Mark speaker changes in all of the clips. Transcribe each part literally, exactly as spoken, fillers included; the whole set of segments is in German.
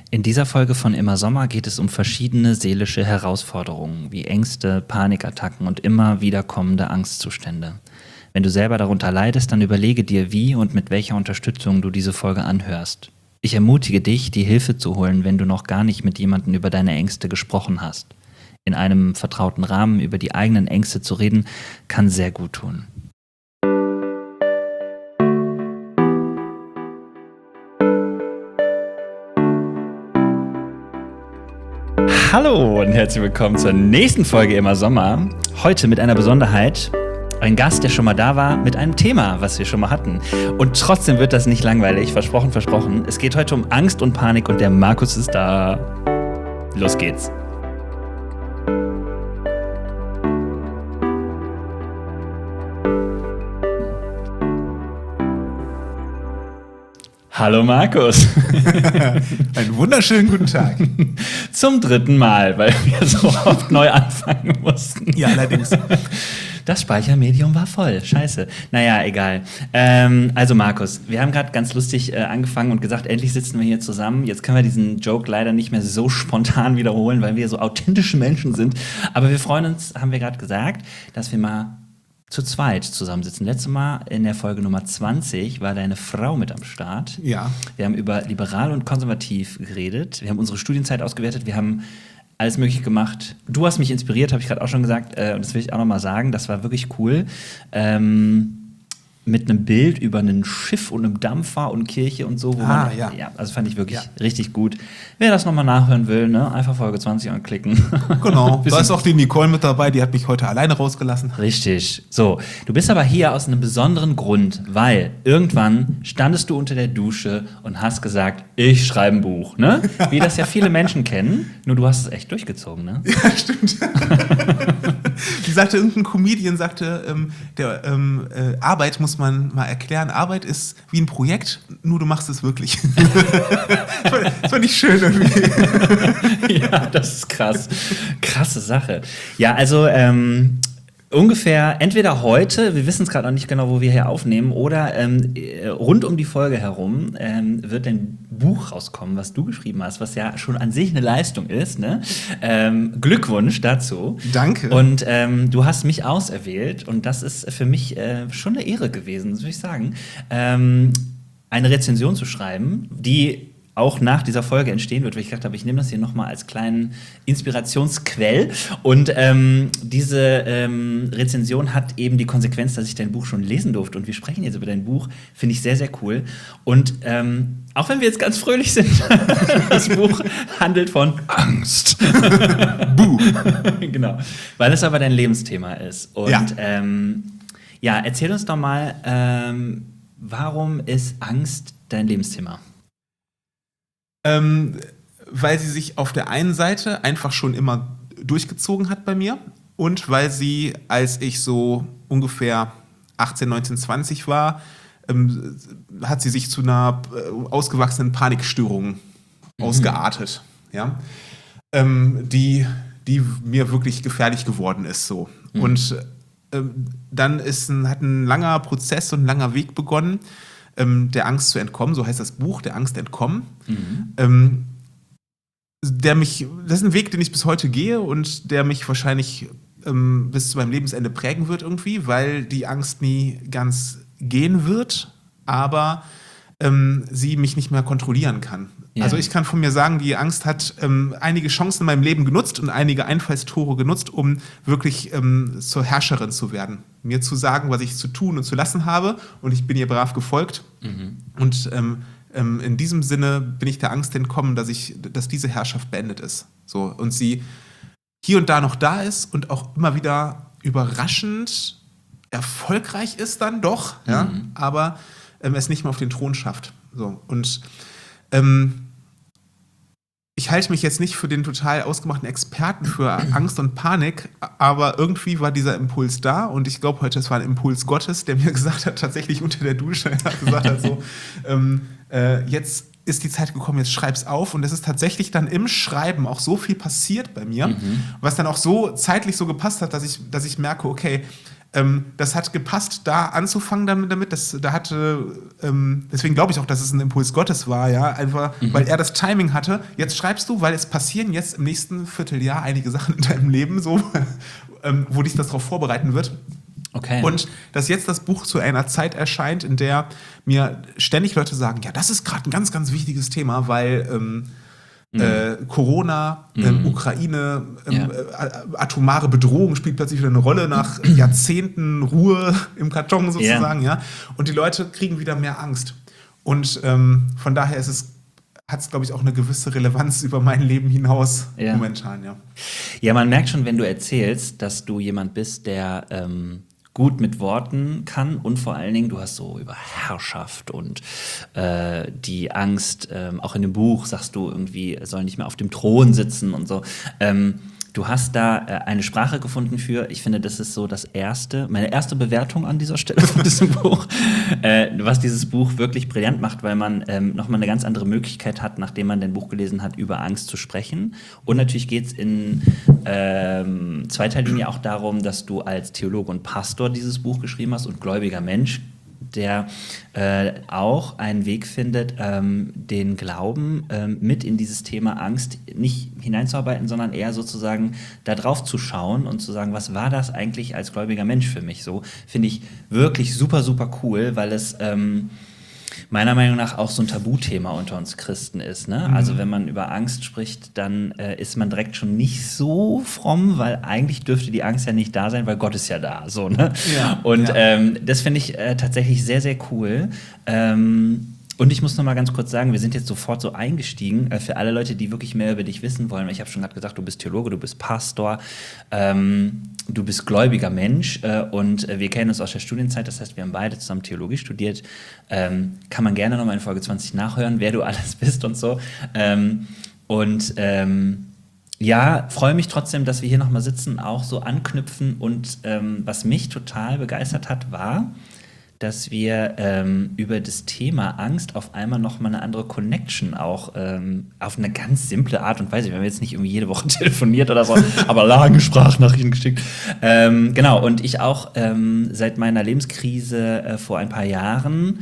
Speaker 1: In dieser Folge von Immer Sommer geht es um verschiedene seelische Herausforderungen, wie Ängste, Panikattacken und immer wiederkommende Angstzustände. Wenn du selber darunter leidest, dann überlege dir, wie und mit welcher Unterstützung du diese Folge anhörst. Ich ermutige dich, die Hilfe zu holen, wenn du noch gar nicht mit jemandem über deine Ängste gesprochen hast. In einem vertrauten Rahmen über die eigenen Ängste zu reden, kann sehr gut tun. Hallo und herzlich willkommen zur nächsten Folge Immer Sommer. Heute mit einer Besonderheit. Ein Gast, der schon mal da war, mit einem Thema, was wir schon mal hatten. Und trotzdem wird das nicht langweilig. Versprochen, versprochen. Es geht heute um Angst und Panik und der Markus ist da. Los geht's. Hallo Markus.
Speaker 2: Einen wunderschönen guten Tag.
Speaker 1: Zum dritten Mal, weil wir so oft neu anfangen mussten.
Speaker 2: Ja, allerdings.
Speaker 1: Das Speichermedium war voll. Scheiße. Naja, egal. Ähm, also Markus, wir haben gerade ganz lustig äh, angefangen und gesagt, endlich sitzen wir hier zusammen. Jetzt können wir diesen Joke leider nicht mehr so spontan wiederholen, weil wir so authentische Menschen sind. Aber wir freuen uns, haben wir gerade gesagt, dass wir mal zu zweit zusammensitzen. Letztes Mal in der Folge Nummer zwanzig war deine Frau mit am Start.
Speaker 2: Ja.
Speaker 1: Wir haben über liberal und konservativ geredet. Wir haben unsere Studienzeit ausgewertet. Wir haben alles Mögliche gemacht. Du hast mich inspiriert, habe ich gerade auch schon gesagt. Äh, und das will ich auch noch mal sagen. Das war wirklich cool. Ähm, mit einem Bild über ein Schiff und einem Dampfer und Kirche und so. Wo
Speaker 2: ah,
Speaker 1: man,
Speaker 2: ja.
Speaker 1: ja. Also fand ich wirklich
Speaker 2: ja.
Speaker 1: richtig gut. Wer das noch mal nachhören will, ne, einfach Folge zwanzig anklicken.
Speaker 2: Genau. Da ist auch die Nicole mit dabei. Die hat mich heute alleine rausgelassen.
Speaker 1: Richtig. So, du bist aber hier aus einem besonderen Grund, weil irgendwann standest du unter der Dusche und hast gesagt, ich schreibe ein Buch, ne? Wie das ja viele Menschen kennen, nur du hast es echt durchgezogen, ne?
Speaker 2: Ja, stimmt. Die sagte, irgendein Comedian sagte, ähm, der ähm, äh, Arbeit muss man mal erklären. Arbeit ist wie ein Projekt, nur du machst es wirklich. Das fand ich schön irgendwie.
Speaker 1: Ja, das ist krass. Krasse Sache. Ja, also ähm, ungefähr entweder heute, wir wissen es gerade noch nicht genau, wo wir hier aufnehmen, oder ähm, rund um die Folge herum ähm, wird ein Buch rauskommen, was du geschrieben hast, was ja schon an sich eine Leistung ist. Ne? Ähm, Glückwunsch dazu.
Speaker 2: Danke.
Speaker 1: Und ähm, du hast mich auserwählt und das ist für mich äh, schon eine Ehre gewesen, würde ich sagen, ähm, eine Rezension zu schreiben, die auch nach dieser Folge entstehen wird, weil ich gedacht habe, ich nehme das hier nochmal als kleinen Inspirationsquell. Und ähm, diese ähm, Rezension hat eben die Konsequenz, dass ich dein Buch schon lesen durfte. Und wir sprechen jetzt über dein Buch, finde ich sehr, sehr cool. Und ähm, auch wenn wir jetzt ganz fröhlich sind, das Buch handelt von Angst.
Speaker 2: Buh.
Speaker 1: Genau, weil es aber dein Lebensthema ist. Und
Speaker 2: ja,
Speaker 1: ähm, ja erzähl uns doch mal, ähm, warum ist Angst dein Lebensthema?
Speaker 2: Ähm, weil sie sich auf der einen Seite einfach schon immer durchgezogen hat bei mir und weil sie, als ich so ungefähr achtzehn, neunzehn, zwanzig war, ähm, hat sie sich zu einer äh, ausgewachsenen Panikstörung mhm. ausgeartet, ja? ähm, die, die mir wirklich gefährlich geworden ist. So. Mhm. Und ähm, dann ist ein, hat ein langer Prozess und ein langer Weg begonnen, Ähm, der Angst zu entkommen, so heißt das Buch, der Angst entkommen. Mhm. Ähm, der mich, das ist ein Weg, den ich bis heute gehe und der mich wahrscheinlich ähm, bis zu meinem Lebensende prägen wird irgendwie, weil die Angst nie ganz gehen wird, aber ähm, sie mich nicht mehr kontrollieren kann. Ja. Also ich kann von mir sagen, die Angst hat ähm, einige Chancen in meinem Leben genutzt und einige Einfallstore genutzt, um wirklich ähm, zur Herrscherin zu werden. Mir zu sagen, was ich zu tun und zu lassen habe, und ich bin ihr brav gefolgt. Mhm. Und ähm, ähm, in diesem Sinne bin ich der Angst entkommen, dass ich, dass diese Herrschaft beendet ist. So, und sie hier und da noch da ist und auch immer wieder überraschend erfolgreich ist dann doch, mhm. ja, aber ähm, es nicht mehr auf den Thron schafft. So, und ähm, ich halte mich jetzt nicht für den total ausgemachten Experten für Angst und Panik, aber irgendwie war dieser Impuls da und ich glaube heute, es war ein Impuls Gottes, der mir gesagt hat, tatsächlich unter der Dusche, er hat gesagt hat so, ähm, äh, jetzt ist die Zeit gekommen, jetzt schreib's auf, und es ist tatsächlich dann im Schreiben auch so viel passiert bei mir, mhm. was dann auch so zeitlich so gepasst hat, dass ich, dass ich merke, okay, ähm, das hat gepasst, da anzufangen damit. damit das, da hatte, ähm, deswegen glaube ich auch, dass es ein Impuls Gottes war, ja, einfach, mhm. weil er das Timing hatte. Jetzt schreibst du, weil es passieren jetzt im nächsten Vierteljahr einige Sachen in deinem Leben, so, ähm, wo dich das darauf vorbereiten wird.
Speaker 1: Okay.
Speaker 2: Und dass jetzt das Buch zu einer Zeit erscheint, in der mir ständig Leute sagen, ja, das ist gerade ein ganz, ganz wichtiges Thema, weil ähm, mhm. äh, Corona, mhm. ähm, Ukraine, ähm, ja. äh, atomare Bedrohung spielt plötzlich wieder eine Rolle nach Jahrzehnten Ruhe im Karton sozusagen, ja. ja. Und die Leute kriegen wieder mehr Angst. Und ähm, von daher ist es hat es, glaube ich, auch eine gewisse Relevanz über mein Leben hinaus ja. momentan, ja.
Speaker 1: Ja, man merkt schon, wenn du erzählst, dass du jemand bist, der ähm, gut mit Worten kann und vor allen Dingen, du hast so über Herrschaft und äh, die Angst, ähm, auch in dem Buch sagst du irgendwie, er soll nicht mehr auf dem Thron sitzen und so. Ähm, Du hast da äh, eine Sprache gefunden für, ich finde, das ist so das erste, meine erste Bewertung an dieser Stelle von diesem Buch, äh, was dieses Buch wirklich brillant macht, weil man ähm, nochmal eine ganz andere Möglichkeit hat, nachdem man dein Buch gelesen hat, über Angst zu sprechen. Und natürlich geht es in ähm, zweiter Linie auch darum, dass du als Theologe und Pastor dieses Buch geschrieben hast und gläubiger Mensch, der äh, auch einen Weg findet, ähm, den Glauben ähm, mit in dieses Thema Angst nicht hineinzuarbeiten, sondern eher sozusagen da drauf zu schauen und zu sagen, was war das eigentlich als gläubiger Mensch für mich? So finde ich wirklich super, super cool, weil es ähm, meiner Meinung nach auch so ein Tabuthema unter uns Christen ist. Ne? Mhm. Also wenn man über Angst spricht, dann äh, ist man direkt schon nicht so fromm, weil eigentlich dürfte die Angst ja nicht da sein, weil Gott ist ja da. So, ne? Ja, und ja. Ähm, das finde ich äh, tatsächlich sehr, sehr cool. Ähm, Und ich muss noch mal ganz kurz sagen, wir sind jetzt sofort so eingestiegen, äh, für alle Leute, die wirklich mehr über dich wissen wollen. Ich habe schon gerade gesagt, du bist Theologe, du bist Pastor, ähm, du bist gläubiger Mensch äh, und äh, wir kennen uns aus der Studienzeit, das heißt, wir haben beide zusammen Theologie studiert. Ähm, kann man gerne noch mal in Folge zwanzig nachhören, wer du alles bist und so. Ähm, und ähm, ja, freue mich trotzdem, dass wir hier noch mal sitzen, auch so anknüpfen. Und ähm, was mich total begeistert hat, war, dass wir ähm, über das Thema Angst auf einmal noch mal eine andere Connection auch ähm, auf eine ganz simple Art und Weise. Wir haben jetzt nicht irgendwie jede Woche telefoniert oder so, aber lange Sprachnachrichten geschickt. Ähm, genau, und ich auch ähm, seit meiner Lebenskrise äh, vor ein paar Jahren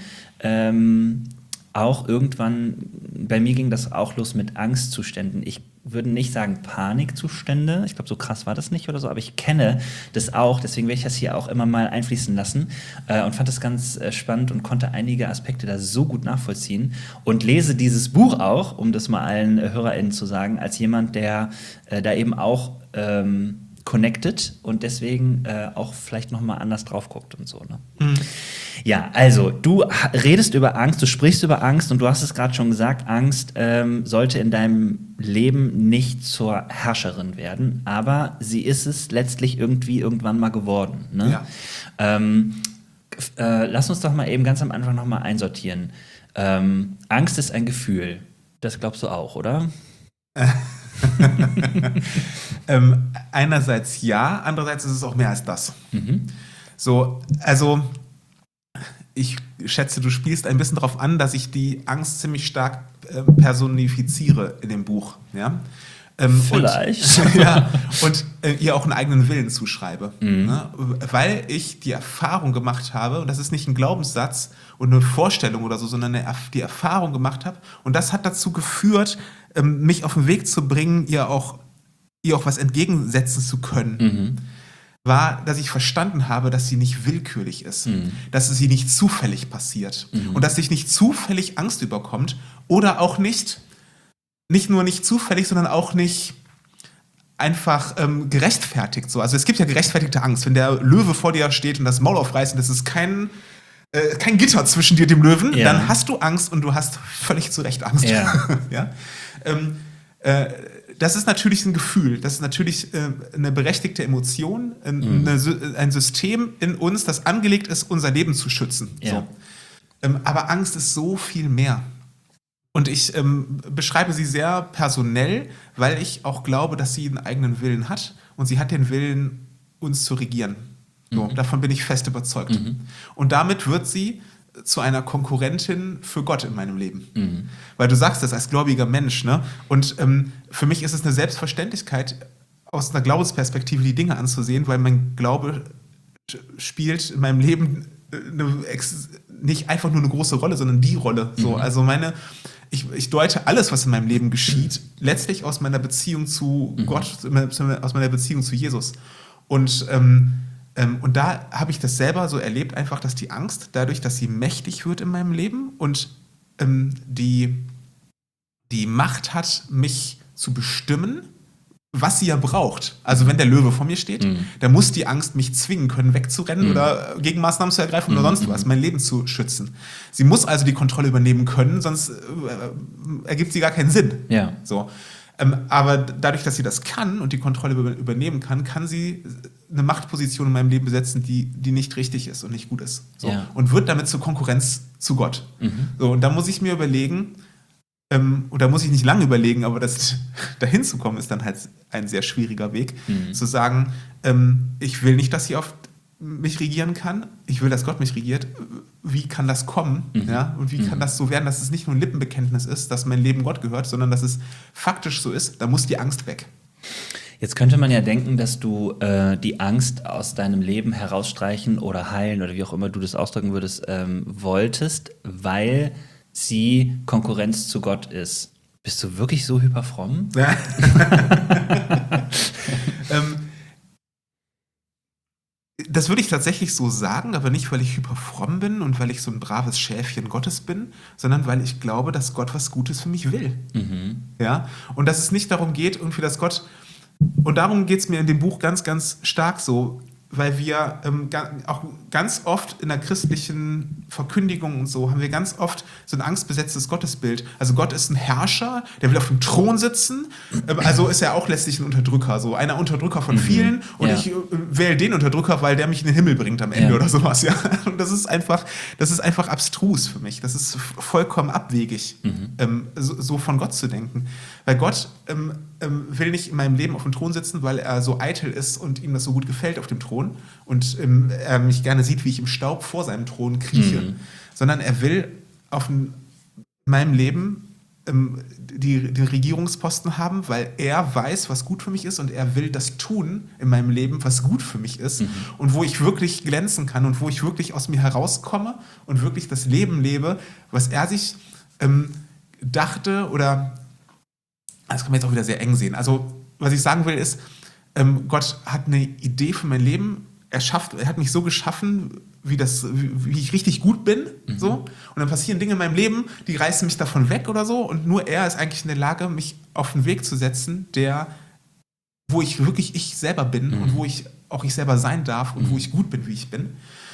Speaker 1: ähm, auch irgendwann, bei mir ging das auch los mit Angstzuständen. Ich würde nicht sagen Panikzustände, ich glaube, so krass war das nicht oder so, aber ich kenne das auch, deswegen werde ich das hier auch immer mal einfließen lassen äh, und fand das ganz äh, spannend und konnte einige Aspekte da so gut nachvollziehen und lese dieses Buch auch, um das mal allen äh, HörerInnen zu sagen, als jemand, der äh, da eben auch ähm, connected und deswegen äh, auch vielleicht noch mal anders drauf guckt und so. Ne? Mhm. Ja, also du redest über Angst, du sprichst über Angst und du hast es gerade schon gesagt, Angst ähm, sollte in deinem Leben nicht zur Herrscherin werden, aber sie ist es letztlich irgendwie irgendwann mal geworden. Ne? Ja. Ähm, äh, lass uns doch mal eben ganz am Anfang noch mal einsortieren. Ähm, Angst ist ein Gefühl, das glaubst du auch, oder?
Speaker 2: ähm, einerseits ja, andererseits ist es auch mehr als das. Mhm. So, also ich schätze, du spielst ein bisschen darauf an, dass ich die Angst ziemlich stark äh, personifiziere in dem Buch. Ja? Ähm,
Speaker 1: Vielleicht.
Speaker 2: Und, ja, und äh, ihr auch einen eigenen Willen zuschreibe. Mhm. Ne? Weil ich die Erfahrung gemacht habe, und das ist nicht ein Glaubenssatz und eine Vorstellung oder so, sondern eine, die Erfahrung gemacht habe. Und das hat dazu geführt, ähm, mich auf den Weg zu bringen, ihr auch, ihr auch was entgegensetzen zu können. Mhm. War, dass ich verstanden habe, dass sie nicht willkürlich ist, mhm. dass sie nicht zufällig passiert mhm. und dass sich nicht zufällig Angst überkommt oder auch nicht, nicht nur nicht zufällig, sondern auch nicht einfach ähm, gerechtfertigt. So. Also es gibt ja gerechtfertigte Angst, wenn der Löwe vor dir steht und das Maul aufreißt und das ist kein, äh, kein Gitter zwischen dir und dem Löwen, ja. Dann hast du Angst und du hast völlig zu Recht Angst. Ja. ja? Ähm, äh, Das ist natürlich ein Gefühl, das ist natürlich äh, eine berechtigte Emotion, ein, mhm. eine, ein System in uns, das angelegt ist, unser Leben zu schützen. Ja. So. Ähm, aber Angst ist so viel mehr. Und ich ähm, beschreibe sie sehr personell, weil ich auch glaube, dass sie einen eigenen Willen hat und sie hat den Willen, uns zu regieren. So, mhm. Davon bin ich fest überzeugt. Mhm. Und damit wird sie zu einer Konkurrentin für Gott in meinem Leben. Mhm. Weil du sagst das als gläubiger Mensch, ne? Und ähm, für mich ist es eine Selbstverständlichkeit, aus einer Glaubensperspektive die Dinge anzusehen, weil mein Glaube spielt in meinem Leben eine, nicht einfach nur eine große Rolle, sondern die Rolle. So,
Speaker 1: Mhm.
Speaker 2: also meine, ich, ich deute alles, was in meinem Leben geschieht, letztlich aus meiner Beziehung zu
Speaker 1: Mhm.
Speaker 2: Gott, aus meiner Beziehung zu Jesus. Und, ähm, ähm, und da habe ich das selber so erlebt, einfach, dass die Angst, dadurch, dass sie mächtig wird in meinem Leben und ähm, die, die Macht hat, mich zu bestimmen, was sie ja braucht. Also wenn der Löwe vor mir steht,
Speaker 1: Mhm.
Speaker 2: dann muss die Angst mich zwingen können, wegzurennen
Speaker 1: Mhm.
Speaker 2: oder Gegenmaßnahmen zu ergreifen
Speaker 1: Mhm.
Speaker 2: oder sonst was, mein Leben zu schützen. Sie muss also die Kontrolle übernehmen können, sonst äh, ergibt sie gar keinen Sinn.
Speaker 1: Ja.
Speaker 2: So. Ähm, aber dadurch, dass sie das kann und die Kontrolle über, übernehmen kann, kann sie eine Machtposition in meinem Leben besetzen, die, die nicht richtig ist und nicht gut ist. So.
Speaker 1: Ja.
Speaker 2: Und wird damit zur Konkurrenz zu Gott.
Speaker 1: Mhm.
Speaker 2: So, und da muss ich mir überlegen, Ähm, oder muss ich nicht lange überlegen, aber das dahin zu kommen, ist dann halt ein sehr schwieriger Weg,
Speaker 1: Mhm.
Speaker 2: zu sagen, ähm, ich will nicht, dass sie auf mich regieren kann, ich will, dass Gott mich regiert. Wie kann das kommen?
Speaker 1: Mhm.
Speaker 2: Ja? Und wie
Speaker 1: Mhm.
Speaker 2: kann das so werden, dass es nicht nur ein Lippenbekenntnis ist, dass mein Leben Gott gehört, sondern dass es faktisch so ist? Da muss die Angst weg.
Speaker 1: Jetzt könnte man ja denken, dass du äh, die Angst aus deinem Leben herausstreichen oder heilen oder wie auch immer du das ausdrücken würdest, ähm, wolltest, weil sie Konkurrenz zu Gott ist. Bist du wirklich so hyperfromm?
Speaker 2: Ja. ähm, das würde ich tatsächlich so sagen, aber nicht, weil ich hyperfromm bin und weil ich so ein braves Schäfchen Gottes bin, sondern weil ich glaube, dass Gott was Gutes für mich will.
Speaker 1: Mhm.
Speaker 2: Ja? Und dass es nicht darum geht, irgendwie, dass Gott, und darum geht es mir in dem Buch ganz, ganz stark so, weil wir ähm, ga, auch ganz oft in der christlichen Verkündigung und so haben wir ganz oft so ein angstbesetztes Gottesbild. Also Gott ist ein Herrscher, der will auf dem Thron sitzen, ähm, also ist er auch letztlich ein Unterdrücker, so einer Unterdrücker von
Speaker 1: Mhm.
Speaker 2: vielen und
Speaker 1: Ja.
Speaker 2: ich äh, wähle den Unterdrücker, weil der mich in den Himmel bringt am Ende
Speaker 1: Ja.
Speaker 2: oder sowas, ja. Und das ist einfach, das ist einfach abstrus für mich. Das ist vollkommen abwegig,
Speaker 1: Mhm.
Speaker 2: ähm, so, so von Gott zu denken. Weil Gott ähm, ähm, will nicht in meinem Leben auf dem Thron sitzen, weil er so eitel ist und ihm das so gut gefällt auf dem Thron und ähm, er mich gerne sieht, wie ich im Staub vor seinem Thron krieche,
Speaker 1: Mhm.
Speaker 2: sondern er will auf m- meinem Leben ähm, die, den Regierungsposten haben, weil er weiß, was gut für mich ist und er will das tun in meinem Leben, was gut für mich ist
Speaker 1: Mhm.
Speaker 2: und wo ich wirklich glänzen kann und wo ich wirklich aus mir herauskomme und wirklich das Leben lebe, was er sich ähm, dachte oder das kann man jetzt auch wieder sehr eng sehen. Also, was ich sagen will, ist, ähm, Gott hat eine Idee für mein Leben. Er, schafft, er hat mich so geschaffen, wie, das, wie, wie ich richtig gut bin.
Speaker 1: Mhm.
Speaker 2: So. Und dann passieren Dinge in meinem Leben, die reißen mich davon weg oder so. Und nur er ist eigentlich in der Lage, mich auf einen Weg zu setzen, der, wo ich wirklich ich selber bin
Speaker 1: Mhm.
Speaker 2: und wo ich auch ich selber sein darf und
Speaker 1: Mhm.
Speaker 2: wo ich gut bin, wie ich bin.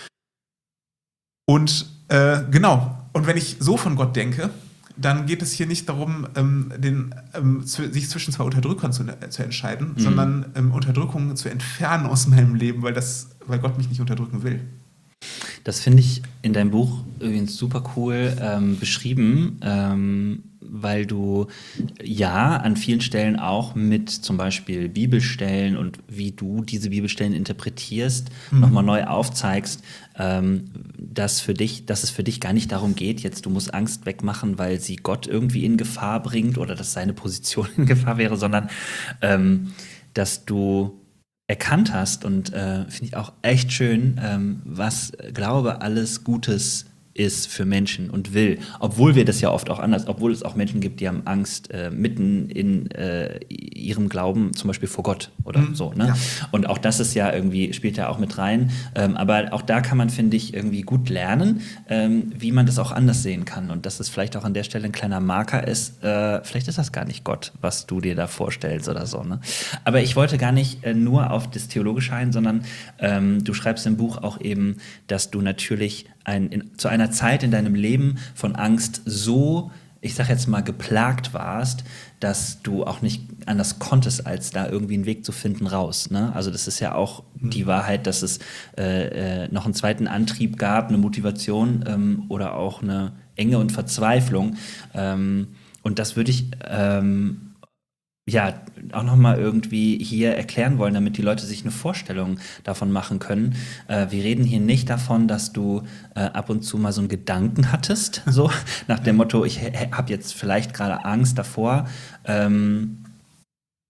Speaker 2: Und äh, genau. Und wenn ich so von Gott denke, dann geht es hier nicht darum, ähm, den, ähm, zu, sich zwischen zwei Unterdrückern zu, äh, zu entscheiden,
Speaker 1: Mhm.
Speaker 2: sondern ähm, Unterdrückung zu entfernen aus meinem Leben, weil, das, weil Gott mich nicht unterdrücken will.
Speaker 1: Das finde ich in deinem Buch übrigens super cool ähm, beschrieben, ähm, weil du ja an vielen Stellen auch mit zum Beispiel Bibelstellen und wie du diese Bibelstellen interpretierst,
Speaker 2: Mhm.
Speaker 1: nochmal neu aufzeigst, ähm, dass, für dich, dass es für dich gar nicht darum geht, jetzt du musst Angst wegmachen, weil sie Gott irgendwie in Gefahr bringt oder dass seine Position in Gefahr wäre, sondern ähm, dass du erkannt hast und äh, finde ich auch echt schön, ähm, was Glaube alles Gutes ist für Menschen und will. Obwohl wir das ja oft auch anders, obwohl es auch Menschen gibt, die haben Angst äh, mitten in äh, ihrem Glauben, zum Beispiel vor Gott oder
Speaker 2: Mhm,
Speaker 1: so. Ne?
Speaker 2: ja.
Speaker 1: Und auch das ist ja irgendwie, spielt ja auch mit rein. Ähm, aber auch da kann man, finde ich, irgendwie gut lernen, ähm, wie man das auch anders sehen kann. Und dass es vielleicht auch an der Stelle ein kleiner Marker ist, äh, vielleicht ist das gar nicht Gott, was du dir da vorstellst oder so. Ne? Aber ich wollte gar nicht äh, nur auf das Theologische ein, sondern ähm, du schreibst im Buch auch eben, dass du natürlich ein, in, zu einer Zeit in deinem Leben von Angst so, ich sag jetzt mal, geplagt warst, dass du auch nicht anders konntest, als da irgendwie einen Weg zu finden raus. Ne? Also das ist ja auch die Wahrheit, dass es äh, äh, noch einen zweiten Antrieb gab, eine Motivation ähm, oder auch eine Enge und Verzweiflung. Ähm, und das würde ich ähm, ja auch noch mal irgendwie hier erklären wollen, damit die Leute sich eine Vorstellung davon machen können. Äh, wir reden hier nicht davon, dass du äh, ab und zu mal so einen Gedanken hattest, so nach dem Motto, ich habe jetzt vielleicht gerade Angst davor, ähm,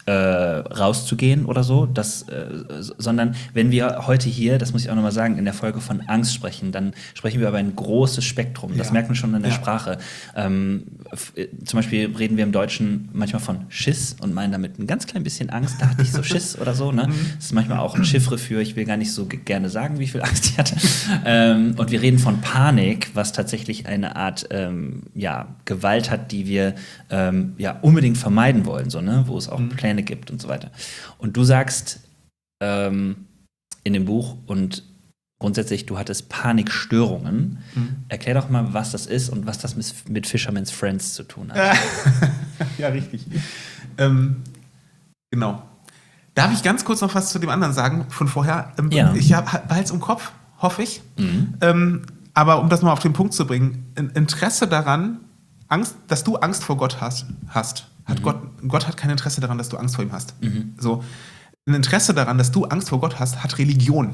Speaker 1: äh, rauszugehen oder so, das, äh, sondern wenn wir heute hier, das muss ich auch nochmal sagen, in der Folge von Angst sprechen, dann sprechen wir über ein großes Spektrum. Das
Speaker 2: Ja.
Speaker 1: merkt man schon in der
Speaker 2: Ja.
Speaker 1: Sprache. Ähm, f- äh, zum Beispiel reden wir im Deutschen manchmal von Schiss und meinen damit ein ganz klein bisschen Angst. Da hatte ich so Schiss oder so. Ne? Das ist manchmal auch ein Chiffre für, ich will gar nicht so g- gerne sagen, wie viel Angst ich hatte. ähm, und wir reden von Panik, was tatsächlich eine Art ähm, ja, Gewalt hat, die wir ähm, ja, unbedingt vermeiden wollen, so, ne? Wo es auch Pläne gibt und so weiter. Und du sagst ähm, in dem Buch und grundsätzlich, du hattest Panikstörungen.
Speaker 2: Mhm.
Speaker 1: Erklär doch mal, was das ist und was das mit, mit Fisherman's Friends zu tun hat.
Speaker 2: Ja, richtig. Ähm, genau. Darf ich ganz kurz noch was zu dem anderen sagen von vorher? Ähm,
Speaker 1: Ja.
Speaker 2: Ich behalte es im Kopf, hoffe ich.
Speaker 1: Mhm.
Speaker 2: Ähm, aber um das mal auf den Punkt zu bringen, ein Interesse daran, Angst, dass du Angst vor Gott hast, hast hat
Speaker 1: Mhm.
Speaker 2: Gott, Gott hat kein Interesse daran, dass du Angst vor ihm hast.
Speaker 1: Mhm.
Speaker 2: So, ein Interesse daran, dass du Angst vor Gott hast, hat Religion.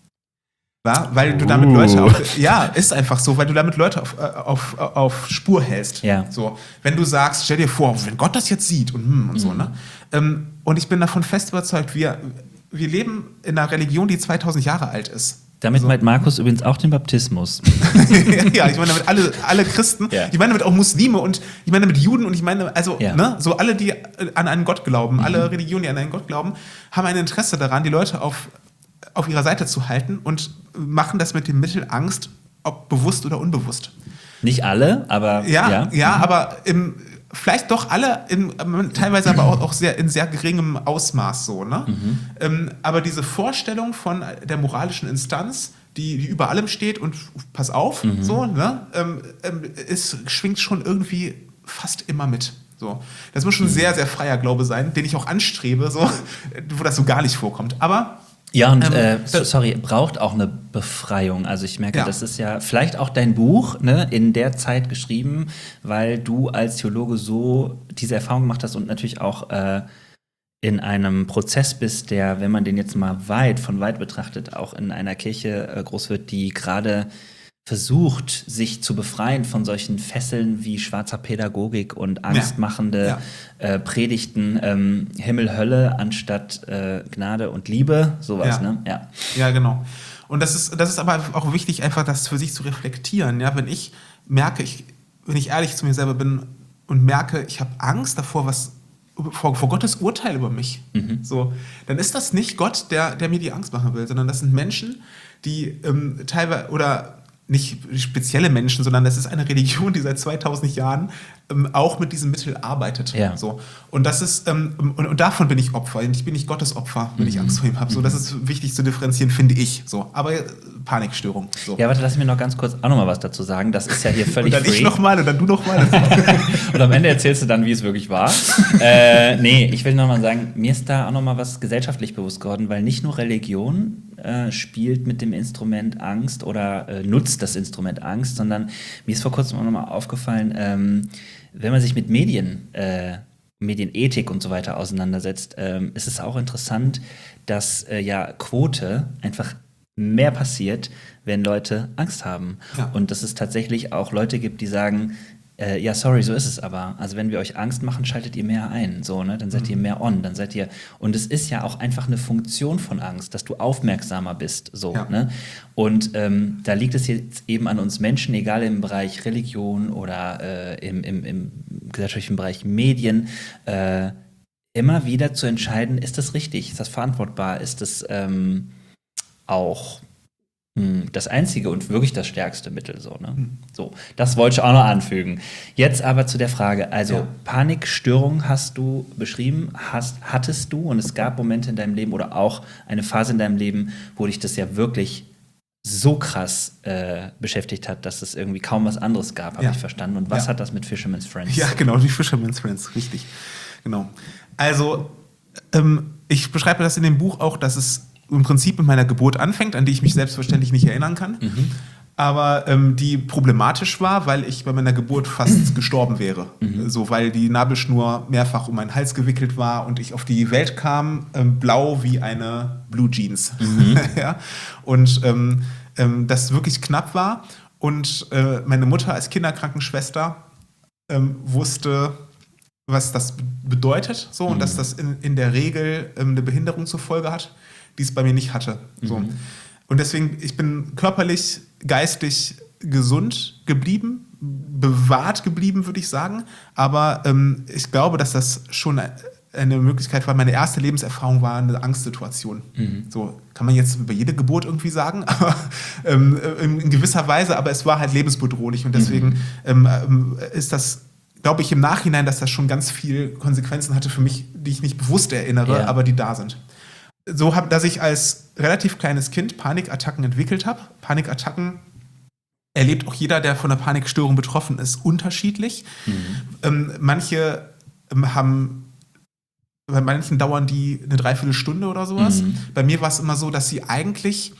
Speaker 2: Ja, weil du damit
Speaker 1: Uh.
Speaker 2: Leute auf, ja, ist einfach so, weil du damit Leute auf, auf, auf Spur hältst.
Speaker 1: Ja.
Speaker 2: So, wenn du sagst, stell dir vor, wenn Gott das jetzt sieht und, hm, und so, ne? Ähm, und ich bin davon fest überzeugt, wir, wir leben in einer Religion, die zweitausend Jahre alt ist.
Speaker 1: Damit
Speaker 2: So.
Speaker 1: meint Markus übrigens auch den Baptismus.
Speaker 2: Ja, ich meine damit alle, alle Christen,
Speaker 1: Ja.
Speaker 2: ich meine damit auch Muslime und ich meine damit Juden und ich meine, also,
Speaker 1: Ja.
Speaker 2: ne, so alle, die an einen Gott glauben, alle Religionen, die an einen Gott glauben, haben ein Interesse daran, die Leute auf, auf ihrer Seite zu halten und machen das mit dem Mittel Angst, ob bewusst oder unbewusst.
Speaker 1: Nicht alle, aber
Speaker 2: Ja, ja,
Speaker 1: ja.
Speaker 2: aber im, vielleicht doch alle, in, teilweise aber auch, auch sehr, in sehr geringem Ausmaß so. Ne?
Speaker 1: Mhm.
Speaker 2: Ähm, aber diese Vorstellung von der moralischen Instanz, die, die über allem steht und pass auf,
Speaker 1: Mhm.
Speaker 2: so, ne? ähm, ähm, es schwingt schon irgendwie fast immer mit. So. Das muss schon
Speaker 1: Mhm.
Speaker 2: ein sehr, sehr freier Glaube sein, den ich auch anstrebe, so, wo das so gar nicht vorkommt. Aber
Speaker 1: Ja, und
Speaker 2: Ähm,
Speaker 1: äh, so,
Speaker 2: das-
Speaker 1: sorry, braucht auch eine Befreiung. Also ich merke,
Speaker 2: Ja.
Speaker 1: das ist ja vielleicht auch dein Buch, ne, in der Zeit geschrieben, weil du als Theologe so diese Erfahrung gemacht hast und natürlich auch äh, in einem Prozess bist, der, wenn man den jetzt mal weit, von weit betrachtet, auch in einer Kirche äh, groß wird, die gerade versucht, sich zu befreien von solchen Fesseln wie schwarzer Pädagogik und angstmachende
Speaker 2: Ja.
Speaker 1: Äh, Predigten, ähm, Himmel, Hölle anstatt äh, Gnade und Liebe, sowas,
Speaker 2: Ja.
Speaker 1: ne? Ja.
Speaker 2: Ja, genau. Und das ist, das ist aber auch wichtig, einfach das für sich zu reflektieren. Ja, wenn ich merke, ich, wenn ich ehrlich zu mir selber bin und merke, ich habe Angst davor, was vor, vor Gottes Urteil über mich,
Speaker 1: Mhm.
Speaker 2: so, dann ist das nicht Gott, der, der mir die Angst machen will, sondern das sind Menschen, die ähm, teilweise oder nicht spezielle Menschen, sondern das ist eine Religion, die seit zweitausend Jahren ähm, auch mit diesem Mittel arbeitet.
Speaker 1: Ja.
Speaker 2: So. Und das ist ähm, und, und davon bin ich Opfer. Ich bin nicht Gottes Opfer, wenn ich Angst vor ihm habe. So, das ist wichtig zu differenzieren, finde ich. So. Aber äh, Panikstörung. So.
Speaker 1: Ja, warte, lass mich noch ganz kurz auch noch mal was dazu sagen. Das ist ja hier
Speaker 2: und
Speaker 1: völlig
Speaker 2: dann ich
Speaker 1: free.
Speaker 2: nochmal und dann du nochmal.
Speaker 1: Und am Ende erzählst du dann, wie es wirklich war. äh, nee, ich will noch mal sagen, mir ist da auch noch mal was gesellschaftlich bewusst geworden, weil nicht nur Religion äh, spielt mit dem Instrument Angst oder äh, nutzt das Instrument Angst, sondern mir ist vor kurzem auch noch mal aufgefallen, ähm, wenn man sich mit Medien, äh, Medienethik und so weiter auseinandersetzt, ähm, ist es auch interessant, dass äh, ja Quote einfach mehr passiert, wenn Leute Angst haben.
Speaker 2: Ja.
Speaker 1: Und dass es tatsächlich auch Leute gibt, die sagen, äh, ja, sorry, so ist es aber. Also wenn wir euch Angst machen, schaltet ihr mehr ein, so, ne? Dann seid ihr mehr on, dann seid ihr. Und es ist ja auch einfach eine Funktion von Angst, dass du aufmerksamer bist, so,
Speaker 2: Ja.
Speaker 1: ne? Und ähm, da liegt es jetzt eben an uns Menschen, egal im Bereich Religion oder äh, im, im, im gesellschaftlichen Bereich Medien, äh, immer wieder zu entscheiden, ist das richtig, ist das verantwortbar, ist das ähm, auch mh, das einzige und wirklich das stärkste Mittel. So, ne? So, das wollte ich auch noch anfügen. Jetzt aber zu der Frage, also
Speaker 2: Ja.
Speaker 1: Panikstörung hast du beschrieben, hast, hattest du und es gab Momente in deinem Leben oder auch eine Phase in deinem Leben, wo dich das ja wirklich so krass äh, beschäftigt hat, dass es irgendwie kaum was anderes gab, habe
Speaker 2: Ja.
Speaker 1: ich verstanden. Und was
Speaker 2: Ja.
Speaker 1: hat das mit Fisherman's Friends?
Speaker 2: Ja, genau, die Fisherman's Friends, richtig. Genau. Also, ähm, ich beschreibe das in dem Buch auch, dass es im Prinzip mit meiner Geburt anfängt, an die ich mich selbstverständlich nicht erinnern kann.
Speaker 1: Mhm.
Speaker 2: Aber ähm, die problematisch war, weil ich bei meiner Geburt fast gestorben wäre.
Speaker 1: Mhm.
Speaker 2: So, weil die Nabelschnur mehrfach um meinen Hals gewickelt war und ich auf die Welt kam, ähm, blau wie eine Blue Jeans.
Speaker 1: Mhm.
Speaker 2: Ja? Und ähm, ähm, das wirklich knapp war. Und äh, meine Mutter als Kinderkrankenschwester ähm, wusste, was das bedeutet, so,
Speaker 1: Mhm.
Speaker 2: und dass das in, in der Regel ähm, eine Behinderung zur Folge hat, die es bei mir nicht hatte. So.
Speaker 1: Mhm.
Speaker 2: Und deswegen, ich bin körperlich, geistig gesund geblieben, bewahrt geblieben, würde ich sagen. Aber ähm, ich glaube, dass das schon eine Möglichkeit war. Meine erste Lebenserfahrung war eine Angstsituation. Mhm. So kann man jetzt über jede Geburt irgendwie sagen, aber ähm, in gewisser Weise, aber es war halt lebensbedrohlich. Und deswegen mhm. ähm, ist das, glaube ich, im Nachhinein, dass das schon ganz viel Konsequenzen hatte für mich, die ich nicht bewusst erinnere, ja. aber die da sind. So, hab, dass ich als relativ kleines Kind Panikattacken entwickelt habe. Panikattacken erlebt auch jeder, der von einer Panikstörung betroffen ist, unterschiedlich. Mhm. Ähm, manche ähm, haben, bei manchen dauern die eine Dreiviertelstunde oder sowas. Mhm. Bei mir war es immer so, dass sie eigentlich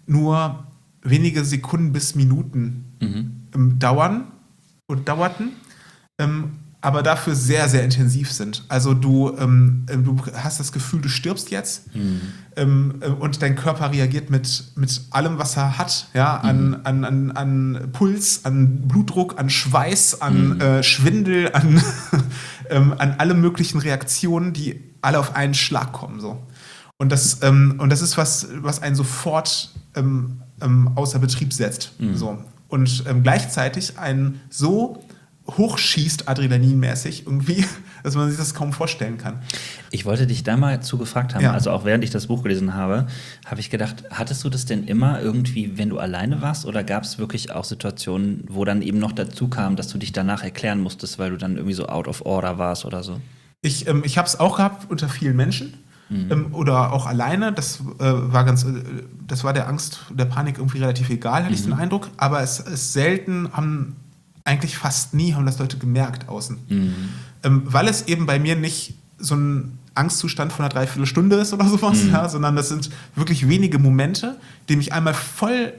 Speaker 2: nur wenige Sekunden bis Minuten mhm. ähm, dauern und dauerten. Ähm, aber dafür sehr, sehr intensiv sind. Also du, ähm, du hast das Gefühl, du stirbst jetzt mhm. ähm, und dein Körper reagiert mit, mit allem, was er hat, ja, an, mhm. an, an, an Puls, an Blutdruck, an Schweiß, an mhm. äh, Schwindel, an, ähm, an alle möglichen Reaktionen, die alle auf einen Schlag kommen. So. Und, das, ähm, und das ist was, was einen sofort ähm, ähm, außer Betrieb setzt. Mhm. So. Und ähm, gleichzeitig einen so hochschießt adrenalinmäßig irgendwie, dass man sich das kaum vorstellen kann.
Speaker 1: Ich wollte dich da mal zu gefragt haben, ja. also auch während ich das Buch gelesen habe, habe ich gedacht, hattest du das denn immer irgendwie, wenn du alleine warst, oder gab es wirklich auch Situationen, wo dann eben noch dazu kam, dass du dich danach erklären musstest, weil du dann irgendwie so out of order warst oder so?
Speaker 2: Ich, ähm, ich habe es auch gehabt unter vielen Menschen mhm. ähm, oder auch alleine. Das äh, war ganz, äh, das war der Angst, der Panik irgendwie relativ egal, hatte mhm. ich den Eindruck. Aber es ist selten, haben eigentlich fast nie haben das Leute gemerkt außen. Mhm. Ähm, weil es eben bei mir nicht so ein Angstzustand von einer Dreiviertelstunde ist oder sowas, mhm. ja, sondern das sind wirklich wenige Momente, die mich einmal voll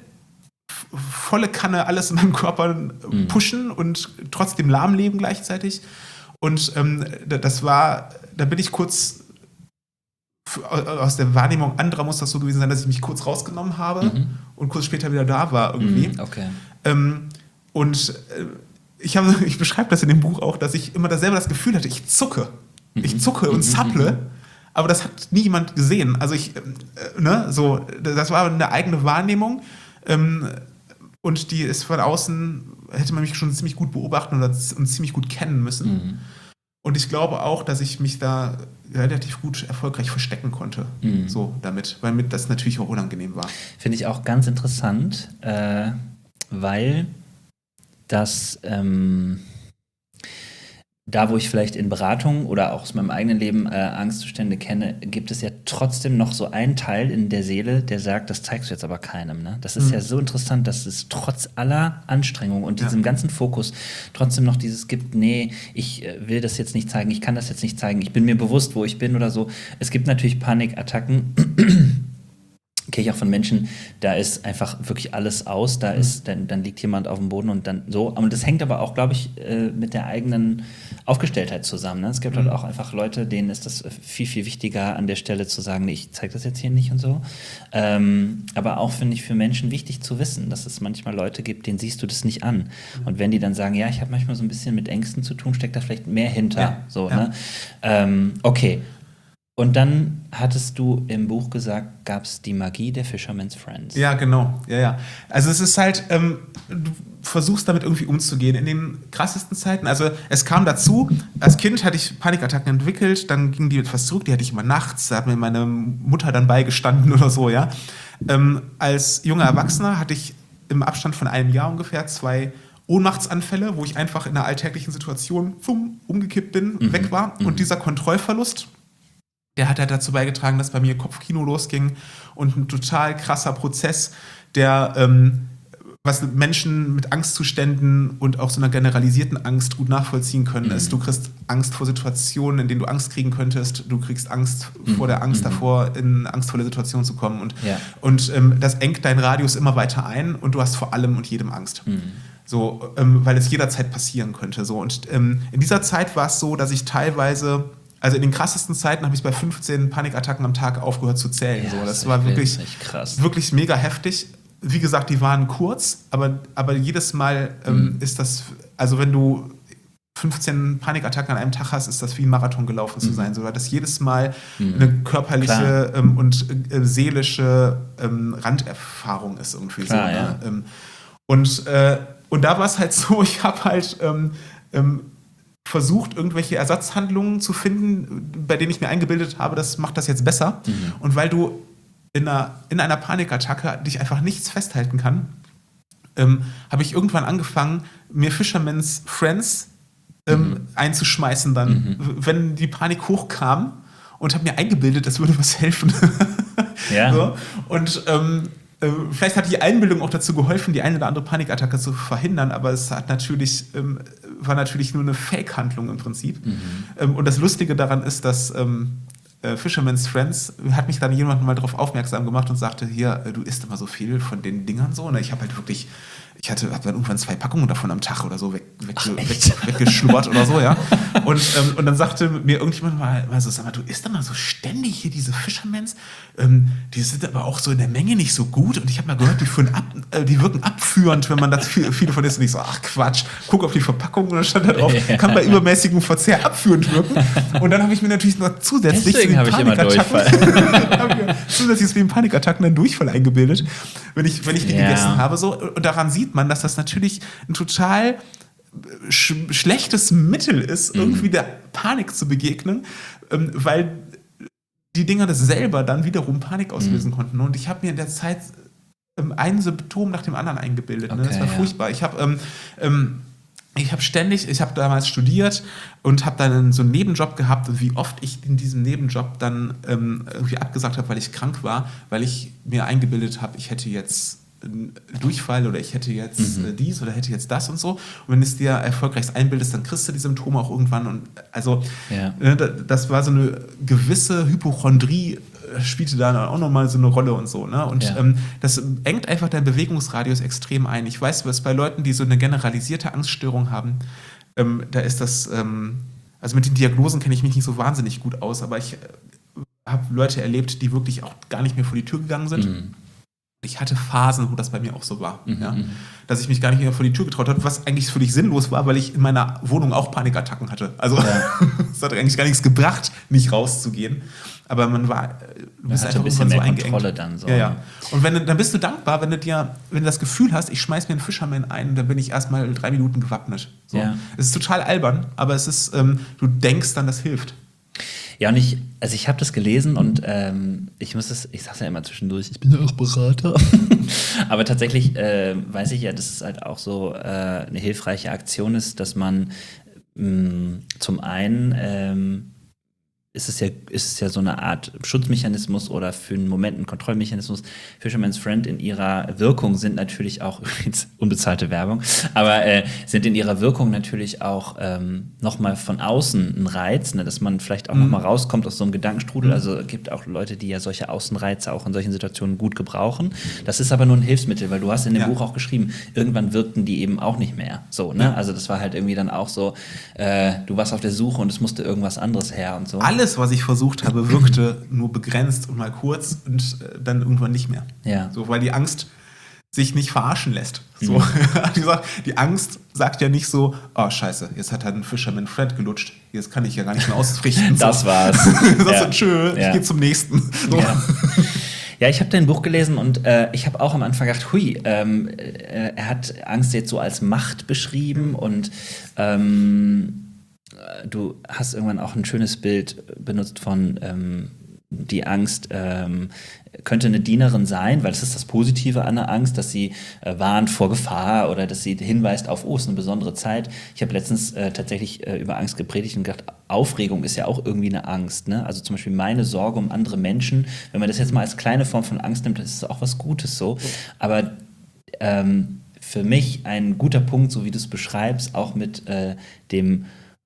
Speaker 2: volle Kanne alles in meinem Körper mhm. pushen und trotzdem lahmlegen gleichzeitig. Und ähm, das war, da bin ich kurz aus der Wahrnehmung anderer muss das so gewesen sein, dass ich mich kurz rausgenommen habe mhm. und kurz später wieder da war irgendwie.
Speaker 1: Mhm, okay.
Speaker 2: Ähm, Und äh, ich, hab, ich beschreibe das in dem Buch auch, dass ich immer da selber das Gefühl hatte, ich zucke. Mhm. Ich zucke und zapple, aber das hat nie jemand gesehen. Also ich, äh, ne, so, das war eine eigene Wahrnehmung ähm, und die ist von außen, hätte man mich schon ziemlich gut beobachten oder und ziemlich gut kennen müssen. Mhm. Und ich glaube auch, dass ich mich da relativ gut erfolgreich verstecken konnte, mhm. so damit, weil mir das natürlich auch unangenehm war.
Speaker 1: Finde ich auch ganz interessant, äh, weil dass ähm, da, wo ich vielleicht in Beratung oder auch aus meinem eigenen Leben äh, Angstzustände kenne, gibt es ja trotzdem noch so einen Teil in der Seele, der sagt, das zeigst du jetzt aber keinem. Ne? Das ist mhm. ja so interessant, dass es trotz aller Anstrengung und diesem ja. ganzen Fokus trotzdem noch dieses gibt, nee, ich äh, will das jetzt nicht zeigen, ich kann das jetzt nicht zeigen, ich bin mir bewusst, wo ich bin oder so. Es gibt natürlich Panikattacken, kenne ich auch von Menschen, da ist einfach wirklich alles aus, da ist, dann, dann liegt jemand auf dem Boden und dann so. Und das hängt aber auch, glaube ich, mit der eigenen Aufgestelltheit zusammen. Ne? Es gibt mhm. halt auch einfach Leute, denen ist das viel, viel wichtiger, an der Stelle zu sagen, nee, ich zeige das jetzt hier nicht und so. Ähm, aber auch, finde ich, für Menschen wichtig zu wissen, dass es manchmal Leute gibt, denen siehst du das nicht an. Mhm. Und wenn die dann sagen, ja, ich habe manchmal so ein bisschen mit Ängsten zu tun, steckt da vielleicht mehr hinter. Ja. So, ja. Ne? Ähm, okay. Und dann hattest du im Buch gesagt, gab es die Magie der Fisherman's Friends.
Speaker 2: Ja, genau. Ja, ja. Also es ist halt, ähm, du versuchst damit irgendwie umzugehen in den krassesten Zeiten. Also es kam dazu, als Kind hatte ich Panikattacken entwickelt, dann ging die etwas zurück, die hatte ich immer nachts, da hat mir meine Mutter dann beigestanden oder so, ja. Ähm, als junger Erwachsener hatte ich im Abstand von einem Jahr ungefähr zwei Ohnmachtsanfälle, wo ich einfach in einer alltäglichen Situation pum, umgekippt bin, mhm. weg war. Mhm. Und dieser Kontrollverlust, der hat halt dazu beigetragen, dass bei mir Kopfkino losging und ein total krasser Prozess, der ähm, was Menschen mit Angstzuständen und auch so einer generalisierten Angst gut nachvollziehen können, mhm. ist, du kriegst Angst vor Situationen, in denen du Angst kriegen könntest, du kriegst Angst mhm. vor der Angst mhm. davor, in eine angstvolle Situation zu kommen und, ja. und ähm, das engt deinen Radius immer weiter ein und du hast vor allem und jedem Angst. Mhm. So, ähm, weil es jederzeit passieren könnte. So. Und ähm, in dieser Zeit war es so, dass ich teilweise Also in den krassesten Zeiten habe ich bei fünfzehn Panikattacken am Tag aufgehört zu zählen. Ja, so. Das, das war wirklich, krass. wirklich mega heftig. Wie gesagt, die waren kurz, aber, aber jedes Mal ähm, mhm. ist das, also wenn du fünfzehn Panikattacken an einem Tag hast, ist das wie ein Marathon gelaufen zu sein. So, weil das jedes Mal
Speaker 1: Mhm.
Speaker 2: eine körperliche ähm, und äh, seelische ähm, Randerfahrung ist irgendwie
Speaker 1: Klar,
Speaker 2: so.
Speaker 1: ja.
Speaker 2: Ne? Ähm, und, äh, und da war es halt so, ich habe halt ähm, ähm, versucht, irgendwelche Ersatzhandlungen zu finden, bei denen ich mir eingebildet habe, das macht das jetzt besser.
Speaker 1: Mhm.
Speaker 2: Und weil du in einer, in einer Panikattacke dich einfach nichts festhalten kann, ähm, habe ich irgendwann angefangen, mir Fisherman's Friends ähm,
Speaker 1: Mhm.
Speaker 2: einzuschmeißen dann,
Speaker 1: Mhm.
Speaker 2: w- wenn die Panik hochkam, und habe mir eingebildet, das würde was helfen.
Speaker 1: Ja.
Speaker 2: So. Und ähm, äh, vielleicht hat die Einbildung auch dazu geholfen, die eine oder andere Panikattacke zu verhindern, aber es hat natürlich, ähm, war natürlich nur eine Fake-Handlung im Prinzip.
Speaker 1: Mhm.
Speaker 2: Ähm, und das Lustige daran ist, dass ähm, äh, Fisherman's Friends hat mich dann jemand mal darauf aufmerksam gemacht und sagte, hier, äh, du isst immer so viel von den Dingern so. Und ich habe halt wirklich, ich hatte hab dann irgendwann zwei Packungen davon am Tag oder so weg, weg,
Speaker 1: Ach,
Speaker 2: weg,
Speaker 1: echt?
Speaker 2: weggeschlubbert oder so, ja. Und, ähm, und dann sagte mir irgendjemand mal, mal so, sag mal, du isst immer so ständig hier diese Fishermans, ähm, die sind aber auch so in der Menge nicht so gut. Und ich habe mal gehört, die, führen ab, äh, die wirken abführend, wenn man das viel, viele von isst. Und ich so, ach Quatsch, guck auf die Verpackung und dann stand da drauf, kann bei übermäßigem Verzehr abführend wirken. Und dann habe ich mir natürlich noch zusätzlich
Speaker 1: Deswegen habe ich immer Durchfall.
Speaker 2: hab ich mir zusätzlich zu den Panikattacken einen Durchfall eingebildet, wenn ich, wenn ich die
Speaker 1: Ja.
Speaker 2: gegessen habe. So. Und daran sieht man, dass das natürlich ein total sch schlechtes Mittel ist, irgendwie der Panik zu begegnen, ähm, weil die Dinger das selber dann wiederum Panik auslösen konnten. Und ich habe mir in der Zeit ähm, ein Symptom nach dem anderen eingebildet. Ne? Das
Speaker 1: Okay,
Speaker 2: war
Speaker 1: ja.
Speaker 2: furchtbar. Ich habe ähm, ähm, ich habe ständig, ich habe damals studiert und habe dann so einen Nebenjob gehabt, und wie oft ich in diesem Nebenjob dann ähm, irgendwie abgesagt habe, weil ich krank war, weil ich mir eingebildet habe, ich hätte jetzt einen Durchfall oder ich hätte jetzt
Speaker 1: Mhm.
Speaker 2: äh, dies oder hätte jetzt das und so. Und wenn es dir erfolgreich einbildest, dann kriegst du die Symptome auch irgendwann. Und also
Speaker 1: Ja.
Speaker 2: äh, da- das war so eine gewisse Hypochondrie, äh, spielte da auch nochmal so eine Rolle und so. Ne? Und
Speaker 1: Ja.
Speaker 2: ähm, das engt einfach deinen Bewegungsradius extrem ein. Ich weiß, was bei Leuten, die so eine generalisierte Angststörung haben, ähm, da ist das, ähm, also mit den Diagnosen kenne ich mich nicht so wahnsinnig gut aus, aber ich äh, habe Leute erlebt, die wirklich auch gar nicht mehr vor die Tür gegangen sind.
Speaker 1: Mhm.
Speaker 2: Ich hatte Phasen, wo das bei mir auch so war.
Speaker 1: Mhm,
Speaker 2: Ja?
Speaker 1: mhm.
Speaker 2: Dass ich mich gar nicht mehr vor die Tür getraut habe, was eigentlich völlig sinnlos war, weil ich in meiner Wohnung auch Panikattacken hatte. Also es hat eigentlich gar nichts gebracht, nicht rauszugehen. Aber man war, äh, du
Speaker 1: Man
Speaker 2: bist
Speaker 1: hatte
Speaker 2: einfach
Speaker 1: ein bisschen
Speaker 2: irgendwann so
Speaker 1: mehr
Speaker 2: eingeengt.
Speaker 1: Kontrolle dann so.
Speaker 2: Ja, ja.
Speaker 1: ne?
Speaker 2: Und wenn, du- dann bist du dankbar, wenn du dir, wenn du das Gefühl hast, ich schmeiß mir einen Fisherman ein, dann bin ich erstmal drei Minuten gewappnet. So.
Speaker 1: Ja.
Speaker 2: Es ist total albern, aber es ist, ähm, du denkst dann, das hilft.
Speaker 1: Ja, und ich, also ich habe das gelesen und ähm, ich muss es, ich sag's ja immer zwischendurch, ich bin ja auch Berater. Aber tatsächlich äh, weiß ich ja, dass es halt auch so äh, eine hilfreiche Aktion ist, dass man mh, zum einen ähm, ist es ja, ist es ja so eine Art Schutzmechanismus oder für einen Moment ein Kontrollmechanismus. Fisherman's Friend in ihrer Wirkung sind natürlich auch, übrigens unbezahlte Werbung, aber äh, sind in ihrer Wirkung natürlich auch ähm, nochmal von außen ein Reiz, ne, dass man vielleicht auch
Speaker 2: Mhm.
Speaker 1: nochmal rauskommt aus so einem Gedankenstrudel.
Speaker 2: Mhm.
Speaker 1: Also es gibt auch Leute, die ja solche Außenreize auch in solchen Situationen gut gebrauchen. Das ist aber nur ein Hilfsmittel, weil du hast in dem
Speaker 2: Ja.
Speaker 1: Buch auch geschrieben, irgendwann wirkten die eben auch nicht mehr. So, ne?
Speaker 2: Ja.
Speaker 1: Also das war halt irgendwie dann auch so, äh, du warst auf der Suche und es musste irgendwas anderes her und so.
Speaker 2: Alles, was ich versucht habe, wirkte nur begrenzt und mal kurz und äh, dann irgendwann nicht mehr.
Speaker 1: Ja.
Speaker 2: So, weil die Angst sich nicht verarschen lässt. So,
Speaker 1: Mhm.
Speaker 2: die, sagt, die Angst sagt ja nicht so, oh scheiße, jetzt hat er einen Fisherman Friend gelutscht, jetzt kann ich ja gar nicht mehr ausrichten.
Speaker 1: Das
Speaker 2: so.
Speaker 1: war's.
Speaker 2: Das
Speaker 1: Ja.
Speaker 2: ist so, tschö,
Speaker 1: Ja.
Speaker 2: ich gehe zum nächsten. So.
Speaker 1: Ja. Ja, ich habe dein Buch gelesen und äh, ich habe auch am Anfang gedacht, hui, ähm, äh, er hat Angst jetzt so als Macht beschrieben und ähm, äh, du hast irgendwann auch ein schönes Bild benutzt von ähm, die Angst ähm, könnte eine Dienerin sein, weil das ist das Positive an der Angst, dass sie äh, warnt vor Gefahr oder dass sie hinweist auf, oh, es ist eine besondere Zeit. Ich habe letztens äh, tatsächlich äh, über Angst gepredigt und gedacht, Aufregung ist ja auch irgendwie eine Angst. Ne? Also zum Beispiel meine Sorge um andere Menschen, wenn man das jetzt mal als kleine Form von Angst nimmt, das ist auch was Gutes so. Aber ähm, für mich ein guter Punkt, so wie du es beschreibst, auch mit äh, dem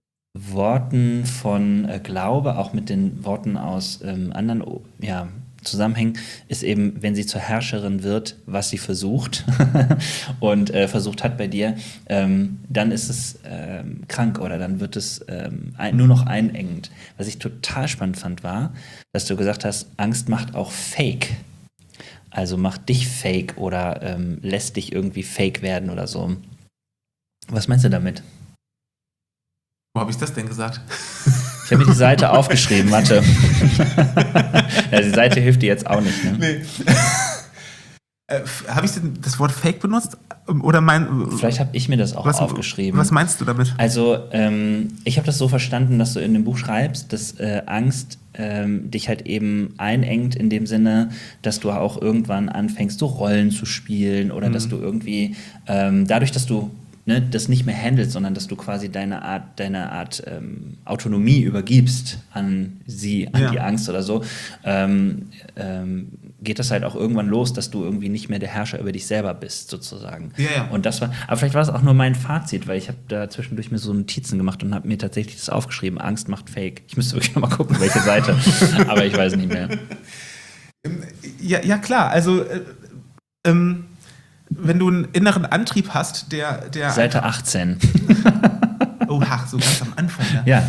Speaker 1: Worten von äh, Glaube, auch mit den Worten aus ähm, anderen oh, ja, Zusammenhängen, ist eben, wenn sie zur Herrscherin wird, was sie versucht und äh, versucht hat bei dir, ähm, dann ist es ähm, krank oder dann wird es ähm, ein, nur noch einengend. Was ich total spannend fand, war, dass du gesagt hast, Angst macht auch Fake. Also macht dich fake oder ähm, lässt dich irgendwie fake werden oder so. Was meinst du damit?
Speaker 2: Wo habe ich das denn gesagt?
Speaker 1: Ich habe mir die Seite aufgeschrieben, warte. Ja, die Seite hilft dir jetzt auch nicht, ne?
Speaker 2: Nee. äh, habe ich das Wort Fake benutzt? Oder mein,
Speaker 1: Vielleicht habe ich mir das auch
Speaker 2: was,
Speaker 1: aufgeschrieben.
Speaker 2: Was meinst du damit?
Speaker 1: Also, ähm, ich habe das so verstanden, dass du in dem Buch schreibst, dass äh, Angst ähm, dich halt eben einengt in dem Sinne, dass du auch irgendwann anfängst, so Rollen zu spielen oder mhm. dass du irgendwie, ähm, dadurch, dass du ne, das nicht mehr handelst, sondern dass du quasi deine Art, deine Art ähm, Autonomie übergibst an sie, an
Speaker 2: ja.
Speaker 1: die Angst oder so, ähm, ähm, geht das halt auch irgendwann los, dass du irgendwie nicht mehr der Herrscher über dich selber bist, sozusagen.
Speaker 2: Ja, ja.
Speaker 1: Und das war, aber vielleicht war es auch nur mein Fazit, weil ich habe da zwischendurch mir so Notizen gemacht und habe mir tatsächlich das aufgeschrieben, Angst macht Fake. Ich müsste wirklich noch mal gucken, welche Seite, aber ich weiß nicht mehr.
Speaker 2: Ja, ja klar, also äh, ähm, wenn du einen inneren Antrieb hast, der... der
Speaker 1: Seite achtzehn.
Speaker 2: Oha, so ganz am Anfang. Ja.
Speaker 1: Ja.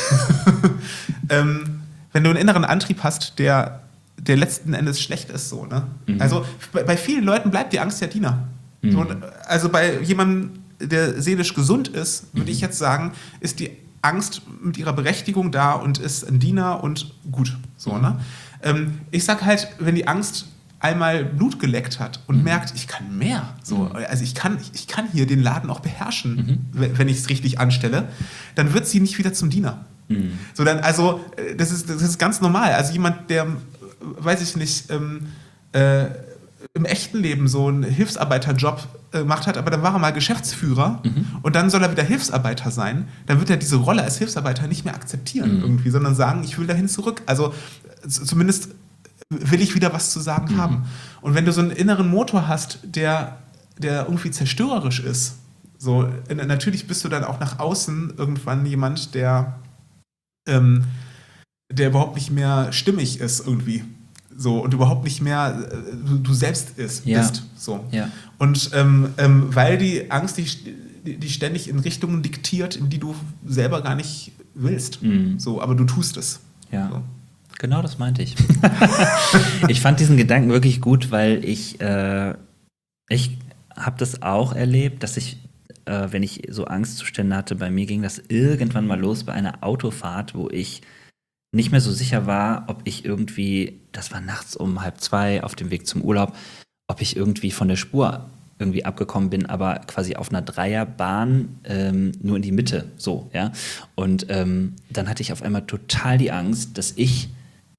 Speaker 2: ähm, wenn du einen inneren Antrieb hast, der, der letzten Endes schlecht ist, so, ne? Mhm. Also bei, bei vielen Leuten bleibt die Angst ja Diener. Mhm. So, also bei jemandem, der seelisch gesund ist, würde mhm. ich jetzt sagen, ist die Angst mit ihrer Berechtigung da und ist ein Diener und gut. So, mhm. ne? Ähm, ich sag halt, wenn die Angst einmal Blut geleckt hat und mhm. merkt, ich kann mehr. So, mhm. Also ich kann, ich kann hier den Laden auch beherrschen, mhm. wenn ich es richtig anstelle, dann wird sie nicht wieder zum Diener. Mhm. So, dann, also das ist, das ist ganz normal. Also jemand, der, weiß ich nicht, ähm, äh, im echten Leben so einen Hilfsarbeiterjob äh, gemacht hat, aber dann war er mal Geschäftsführer mhm. und dann soll er wieder Hilfsarbeiter sein, dann wird er diese Rolle als Hilfsarbeiter nicht mehr akzeptieren mhm. irgendwie, sondern sagen, ich will dahin zurück. Also z- zumindest will ich wieder was zu sagen mhm. haben. Und wenn du so einen inneren Motor hast, der, der irgendwie zerstörerisch ist, so, natürlich bist du dann auch nach außen irgendwann jemand, der, ähm, der überhaupt nicht mehr stimmig ist irgendwie. So, und überhaupt nicht mehr äh, du selbst ist,
Speaker 1: ja.
Speaker 2: bist. So.
Speaker 1: Ja.
Speaker 2: Und ähm, ähm, weil die Angst dich die, die ständig in Richtungen diktiert, in die du selber gar nicht willst. Mhm. So, aber du tust es.
Speaker 1: Ja.
Speaker 2: So.
Speaker 1: Genau, das meinte ich. Ich fand diesen Gedanken wirklich gut, weil ich, äh, ich habe das auch erlebt, dass ich, äh, wenn ich so Angstzustände hatte, bei mir ging das irgendwann mal los bei einer Autofahrt, wo ich nicht mehr so sicher war, ob ich irgendwie, das war nachts um halb zwei auf dem Weg zum Urlaub, ob ich irgendwie von der Spur irgendwie abgekommen bin, aber quasi auf einer Dreierbahn ähm, nur in die Mitte, so, ja. Und ähm, dann hatte ich auf einmal total die Angst, dass ich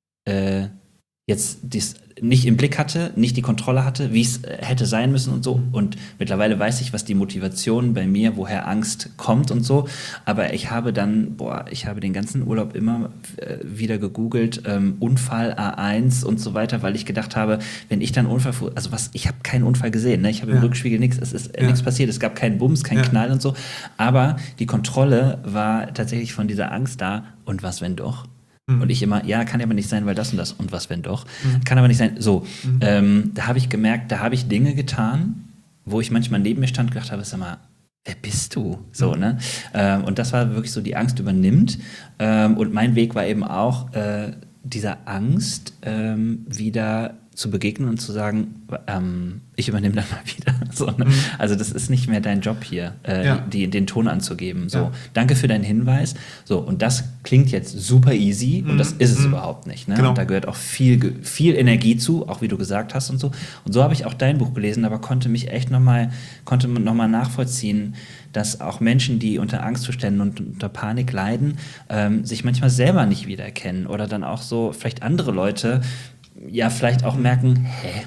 Speaker 1: äh, jetzt dies nicht im Blick hatte, nicht die Kontrolle hatte, wie es hätte sein müssen und so. Und mittlerweile weiß ich, was die Motivation bei mir, woher Angst kommt und so. Aber ich habe dann, boah, ich habe den ganzen Urlaub immer äh, wieder gegoogelt, ähm, Unfall A eins und so weiter, weil ich gedacht habe, wenn ich dann Unfall, also was, ich habe keinen Unfall gesehen, ne? Ich habe im ja. Rückspiegel nichts, es ist äh, ja. nichts passiert, es gab keinen Bums, keinen ja. Knall und so. Aber die Kontrolle war tatsächlich von dieser Angst da. Und was, wenn doch? Und ich immer, ja, kann aber nicht sein, weil das und das. Und was, wenn doch? Mhm. Kann aber nicht sein. So, mhm. ähm, da habe ich gemerkt, da habe ich Dinge getan, wo ich manchmal neben mir stand und gedacht habe, sag mal, wer bist du? So, mhm. ne? Ähm, und das war wirklich so, die Angst übernimmt. Ähm, und mein Weg war eben auch, äh, dieser Angst ähm, wieder zu begegnen und zu sagen, ähm, ich übernehme dann mal wieder. So, ne? mhm. Also das ist nicht mehr dein Job hier, äh, ja. die, den Ton anzugeben. So, ja. Danke für deinen Hinweis. So, und das klingt jetzt super easy mhm. und das ist es mhm. überhaupt nicht. Ne? Genau. Und da gehört auch viel, viel Energie zu, auch wie du gesagt hast und so. Und so habe ich auch dein Buch gelesen, aber konnte mich echt nochmal, konnte noch mal nachvollziehen, dass auch Menschen, die unter Angstzuständen und unter Panik leiden, ähm, sich manchmal selber nicht wiedererkennen oder dann auch so vielleicht andere Leute ja vielleicht auch merken, hä,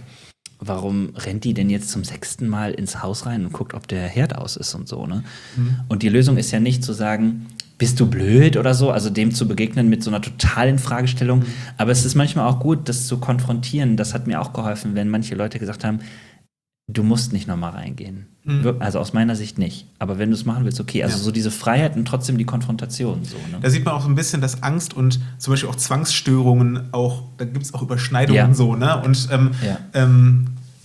Speaker 1: warum rennt die denn jetzt zum sechsten Mal ins Haus rein und guckt, ob der Herd aus ist und so, ne? Mhm. Und die Lösung ist ja nicht zu sagen, bist du blöd oder so, also dem zu begegnen mit so einer totalen Fragestellung, mhm. aber es ist manchmal auch gut, das zu konfrontieren. Das hat mir auch geholfen, wenn manche Leute gesagt haben, du musst nicht nochmal reingehen. Mhm. Also aus meiner Sicht nicht. Aber wenn du es machen willst, okay. Also ja. so diese Freiheit und trotzdem die Konfrontation. So, ne?
Speaker 2: Da sieht man auch so ein bisschen, dass Angst und zum Beispiel auch Zwangsstörungen auch, da gibt es auch Überschneidungen
Speaker 1: ja.
Speaker 2: so, ne? Und ähm,
Speaker 1: ja.
Speaker 2: ähm,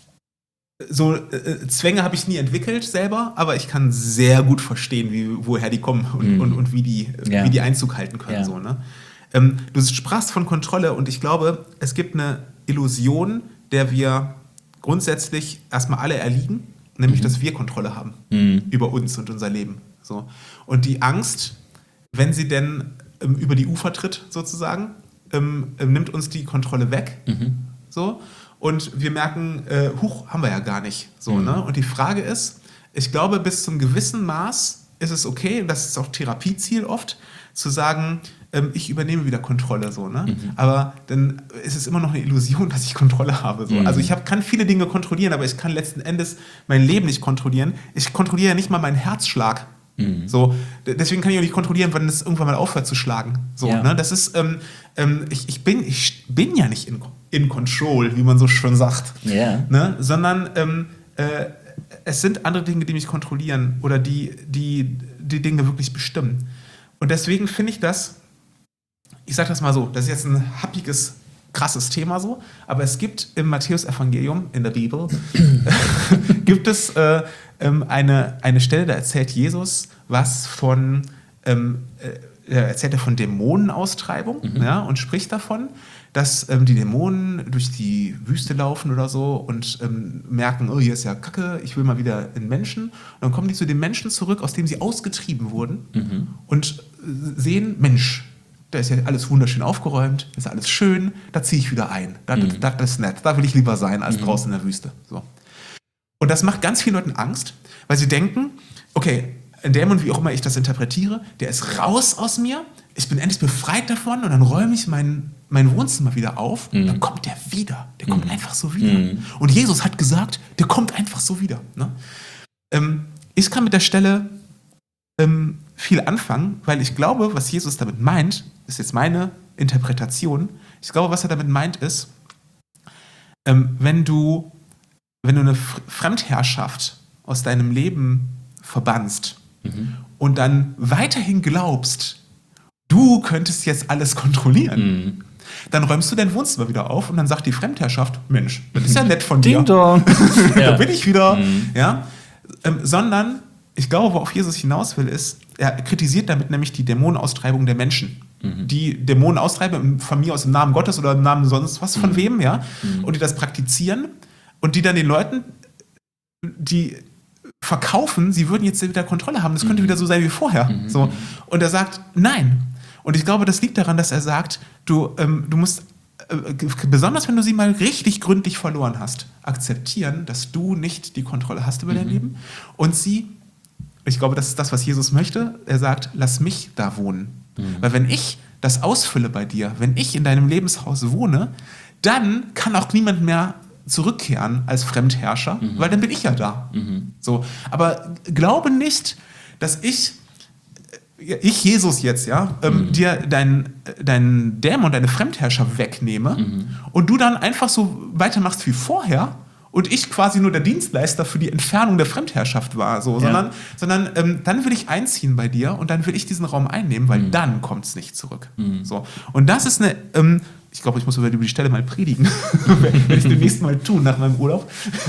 Speaker 2: so äh, Zwänge habe ich nie entwickelt selber, aber ich kann sehr gut verstehen, wie, woher die kommen und, mhm. und, und wie, die,
Speaker 1: ja.
Speaker 2: wie die Einzug halten können.
Speaker 1: Ja.
Speaker 2: So, ne? ähm, du sprachst von Kontrolle und ich glaube, es gibt eine Illusion, der wir grundsätzlich erstmal alle erliegen, nämlich, mhm. dass wir Kontrolle haben mhm. über uns und unser Leben. So. Und die Angst wenn sie denn ähm, über die Ufer tritt, sozusagen, ähm, ähm, nimmt uns die Kontrolle weg.
Speaker 1: Mhm.
Speaker 2: So. Und wir merken, äh, huch, haben wir ja gar nicht. So,
Speaker 1: Mhm.
Speaker 2: ne? Und die Frage ist, ich glaube, bis zum gewissen Maß ist es okay, und das ist auch Therapieziel oft, zu sagen, ähm, ich übernehme wieder Kontrolle. So, ne?
Speaker 1: Mhm.
Speaker 2: Aber dann ist es immer noch eine Illusion, dass ich Kontrolle habe. So.
Speaker 1: Mhm.
Speaker 2: Also ich hab, kann viele Dinge kontrollieren, aber ich kann letzten Endes mein Leben nicht kontrollieren. Ich kontrolliere ja nicht mal meinen Herzschlag.
Speaker 1: Mhm.
Speaker 2: So, d- deswegen kann ich auch nicht kontrollieren, wann es irgendwann mal aufhört zu schlagen. So,
Speaker 1: Ja.
Speaker 2: ne? Das ist, ähm, ähm, ich, ich, bin, ich bin ja nicht in, in control, wie man so schön sagt.
Speaker 1: Ja.
Speaker 2: Ne? Sondern ähm, äh, es sind andere Dinge, die mich kontrollieren oder die, die die Dinge wirklich bestimmen. Und deswegen finde ich das, ich sage das mal so, das ist jetzt ein happiges, krasses Thema so, aber es gibt im Matthäus-Evangelium, in der Bibel, gibt es äh, ähm, eine, eine Stelle, da erzählt Jesus was von, ähm, äh, er erzählt er von Dämonenaustreibung,
Speaker 1: Mhm.
Speaker 2: ja, und spricht davon, dass ähm, die Dämonen durch die Wüste laufen oder so und ähm, merken, oh, hier ist ja Kacke, ich will mal wieder in Menschen. Und dann kommen die zu den Menschen zurück, aus denen sie ausgetrieben wurden
Speaker 1: Mhm.
Speaker 2: und äh, sehen, Mensch, da ist ja alles wunderschön aufgeräumt, ist alles schön, da ziehe ich wieder ein. Da,
Speaker 1: Mhm.
Speaker 2: da, das ist nett, da will ich lieber sein, als
Speaker 1: Mhm.
Speaker 2: draußen in der Wüste. So. Und das macht ganz vielen Leuten Angst, weil sie denken, okay, ein Dämon, wie auch immer ich das interpretiere, der ist raus aus mir, ich bin endlich befreit davon und dann räume ich mein, mein Wohnzimmer wieder auf und
Speaker 1: Mhm.
Speaker 2: dann kommt der wieder. Der kommt
Speaker 1: Mhm.
Speaker 2: einfach so wieder.
Speaker 1: Mhm.
Speaker 2: Und Jesus hat gesagt, der kommt einfach so wieder. Ne? Ähm, ich kann mit der Stelle ähm, viel anfangen, weil ich glaube, was Jesus damit meint, ist jetzt meine Interpretation, ich glaube, was er damit meint, ist, ähm, wenn du, wenn du eine F- Fremdherrschaft aus deinem Leben verbannst
Speaker 1: Mhm.
Speaker 2: und dann weiterhin glaubst, du könntest jetzt alles kontrollieren,
Speaker 1: Mhm.
Speaker 2: dann räumst du dein Wohnzimmer wieder auf und dann sagt die Fremdherrschaft, Mensch, das ist ja nett von dir.
Speaker 1: Ding dong.
Speaker 2: Da
Speaker 1: Ja.
Speaker 2: bin ich wieder.
Speaker 1: Mhm.
Speaker 2: Ja? Ähm, sondern, ich glaube, worauf Jesus hinaus will, ist, er kritisiert damit nämlich die Dämonenaustreibung der Menschen.
Speaker 1: Mhm.
Speaker 2: Die Dämonen austreiben, von mir aus im Namen Gottes oder im Namen sonst was von
Speaker 1: Mhm.
Speaker 2: wem, ja,
Speaker 1: Mhm.
Speaker 2: und die das praktizieren und die dann den Leuten, die verkaufen, sie würden jetzt wieder Kontrolle haben, das könnte
Speaker 1: Mhm.
Speaker 2: wieder so sein wie vorher.
Speaker 1: Mhm.
Speaker 2: So. Und er sagt, nein. Und ich glaube, das liegt daran, dass er sagt, du, ähm, du musst, äh, g- besonders wenn du sie mal richtig gründlich verloren hast, akzeptieren, dass du nicht die Kontrolle hast über dein
Speaker 1: Mhm.
Speaker 2: Leben. Und sie, ich glaube, das ist das, was Jesus möchte, er sagt, lass mich da wohnen.
Speaker 1: Mhm.
Speaker 2: Weil wenn ich das ausfülle bei dir, wenn ich in deinem Lebenshaus wohne, dann kann auch niemand mehr zurückkehren als Fremdherrscher,
Speaker 1: Mhm.
Speaker 2: weil dann bin ich ja da.
Speaker 1: Mhm.
Speaker 2: So, aber glaube nicht, dass ich, äh, ich Jesus jetzt, ja, ähm,
Speaker 1: Mhm.
Speaker 2: dir deinen dein Dämon, deine Fremdherrscher wegnehme
Speaker 1: Mhm.
Speaker 2: und du dann einfach so weitermachst wie vorher und ich quasi nur der Dienstleister für die Entfernung der Fremdherrschaft war, so,
Speaker 1: Ja.
Speaker 2: sondern, sondern ähm, dann will ich einziehen bei dir und dann will ich diesen Raum einnehmen, weil
Speaker 1: Mhm.
Speaker 2: dann kommt es nicht zurück.
Speaker 1: Mhm.
Speaker 2: So. Und das ist eine, ähm, ich glaube, ich muss über die Stelle mal predigen, werde ich demnächst mal tun nach meinem Urlaub.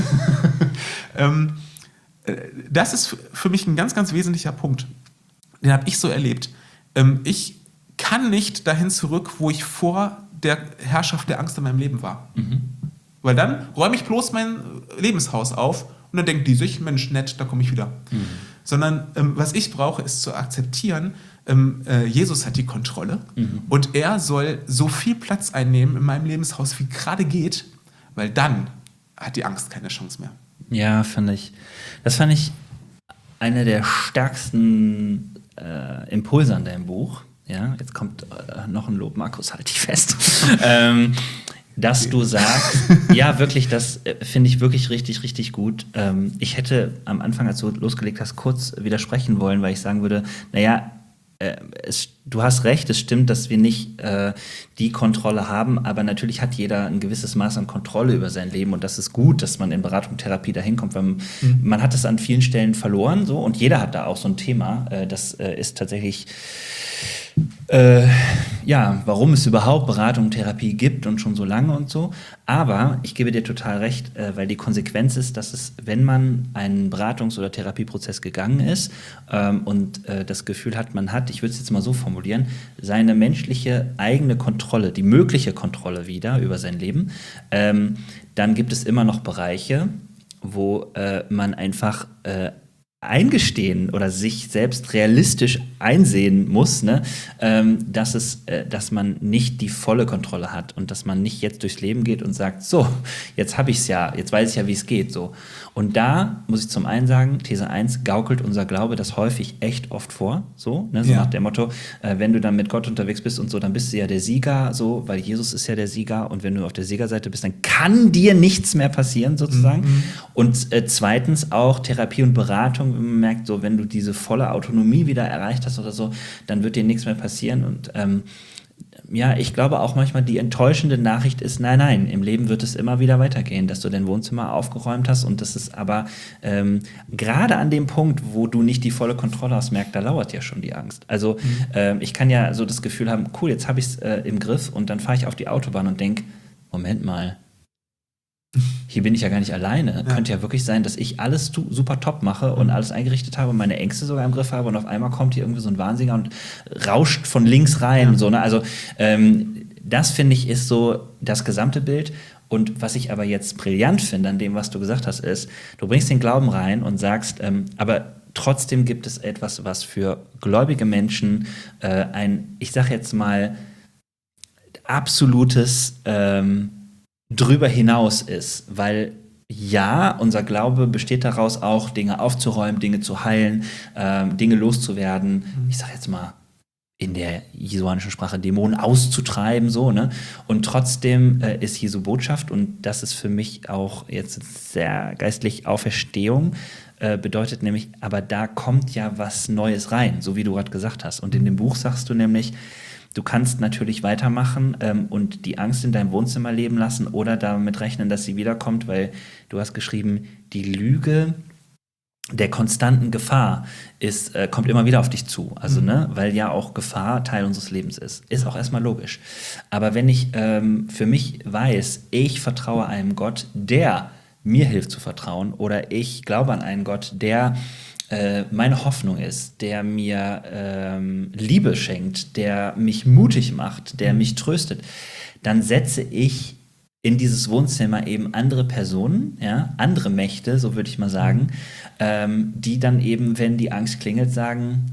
Speaker 2: ähm, äh, das ist f- für mich ein ganz, ganz wesentlicher Punkt. Den habe ich so erlebt. Ähm, ich kann nicht dahin zurück, wo ich vor der Herrschaft der Angst in meinem Leben war.
Speaker 1: Mhm.
Speaker 2: Weil dann räume ich bloß mein Lebenshaus auf und dann denkt die sich, Mensch, nett, da komme ich wieder.
Speaker 1: Mhm.
Speaker 2: Sondern ähm, was ich brauche, ist zu akzeptieren, ähm, äh, Jesus hat die Kontrolle
Speaker 1: Mhm.
Speaker 2: und er soll so viel Platz einnehmen in meinem Lebenshaus, wie gerade geht, weil dann hat die Angst keine Chance mehr.
Speaker 1: Ja, fand ich. Das fand ich eine der stärksten äh, Impulse an deinem Buch. Ja, jetzt kommt äh, noch ein Lob, Markus, halt dich fest. ähm, dass du sagst, ja, wirklich, das äh, finde ich wirklich richtig, richtig gut. Ähm, ich hätte am Anfang, als du losgelegt hast, kurz widersprechen wollen, weil ich sagen würde, naja, äh, es, du hast recht, es stimmt, dass wir nicht äh, die Kontrolle haben, aber natürlich hat jeder ein gewisses Maß an Kontrolle über sein Leben und das ist gut, dass man in Beratung, Therapie dahin kommt, weil man,
Speaker 2: Mhm.
Speaker 1: man hat es an vielen Stellen verloren so und jeder hat da auch so ein Thema. Äh, das äh, ist tatsächlich Äh, ja, warum es überhaupt Beratung, Therapie gibt und schon so lange und so. Aber ich gebe dir total recht, äh, weil die Konsequenz ist, dass es, wenn man einen Beratungs- oder Therapieprozess gegangen ist ähm, und äh, das Gefühl hat, man hat, ich würde es jetzt mal so formulieren, seine menschliche eigene Kontrolle, die mögliche Kontrolle wieder über sein Leben, ähm, dann gibt es immer noch Bereiche, wo äh, man einfach äh, eingestehen oder sich selbst realistisch einsehen muss, ne, ähm, dass es, äh, dass man nicht die volle Kontrolle hat und dass man nicht jetzt durchs Leben geht und sagt, so, jetzt habe ich es ja, jetzt weiß ich ja, wie es geht, so. Und da muss ich zum einen sagen, These eins, gaukelt unser Glaube das häufig echt oft vor, so, ne, so
Speaker 2: Ja.
Speaker 1: nach dem Motto, äh, wenn du dann mit Gott unterwegs bist und so, dann bist du ja der Sieger, so, weil Jesus ist ja der Sieger und wenn du auf der Siegerseite bist, dann kann dir nichts mehr passieren, sozusagen. Mhm. Und äh, zweitens auch Therapie und Beratung, wenn man merkt, so, wenn du diese volle Autonomie wieder erreicht hast oder so, dann wird dir nichts mehr passieren und ähm, ja, ich glaube auch manchmal die enttäuschende Nachricht ist, nein, nein, im Leben wird es immer wieder weitergehen, dass du dein Wohnzimmer aufgeräumt hast und das ist aber ähm, gerade an dem Punkt, wo du nicht die volle Kontrolle hast, merkt, da lauert ja schon die Angst. Also mhm. ähm, ich kann ja so das Gefühl haben, cool, jetzt habe ich es äh, im Griff und dann fahre ich auf die Autobahn und denke, Moment mal, hier bin ich ja gar nicht alleine. Ja. Könnte ja wirklich sein, dass ich alles tu- super top mache und alles eingerichtet habe und meine Ängste sogar im Griff habe und auf einmal kommt hier irgendwie so ein Wahnsinniger und rauscht von links rein. Ja. So, ne? Also ähm, das, finde ich, ist so das gesamte Bild. Und was ich aber jetzt brillant finde an dem, was du gesagt hast, ist, du bringst den Glauben rein und sagst, ähm, aber trotzdem gibt es etwas, was für gläubige Menschen äh, ein, ich sag jetzt mal, absolutes ähm, drüber hinaus ist, weil ja, unser Glaube besteht daraus auch, Dinge aufzuräumen, Dinge zu heilen, ähm, Dinge loszuwerden, mhm. ich sag jetzt mal in der jesuanischen Sprache Dämonen auszutreiben, so, ne? Und trotzdem äh, ist Jesu Botschaft, und das ist für mich auch jetzt sehr geistlich Auferstehung, äh, bedeutet nämlich, aber da kommt ja was Neues rein, so wie du gerade gesagt hast. Und in dem Buch sagst du nämlich, du kannst natürlich weitermachen ähm, und die Angst in deinem Wohnzimmer leben lassen oder damit rechnen, dass sie wiederkommt, weil du hast geschrieben, die Lüge der konstanten Gefahr ist, äh, kommt immer wieder auf dich zu. Also, mhm. ne, weil ja auch Gefahr Teil unseres Lebens ist. Ist auch erstmal logisch. Aber wenn ich ähm, für mich weiß, ich vertraue einem Gott, der mir hilft zu vertrauen, oder ich glaube an einen Gott, der äh, meine Hoffnung ist, der mir ähm, Liebe schenkt, der mich mutig macht, der mich tröstet, dann setze ich in dieses Wohnzimmer eben andere Personen, ja, andere Mächte, so würde ich mal sagen, ähm, die dann eben, wenn die Angst klingelt, sagen,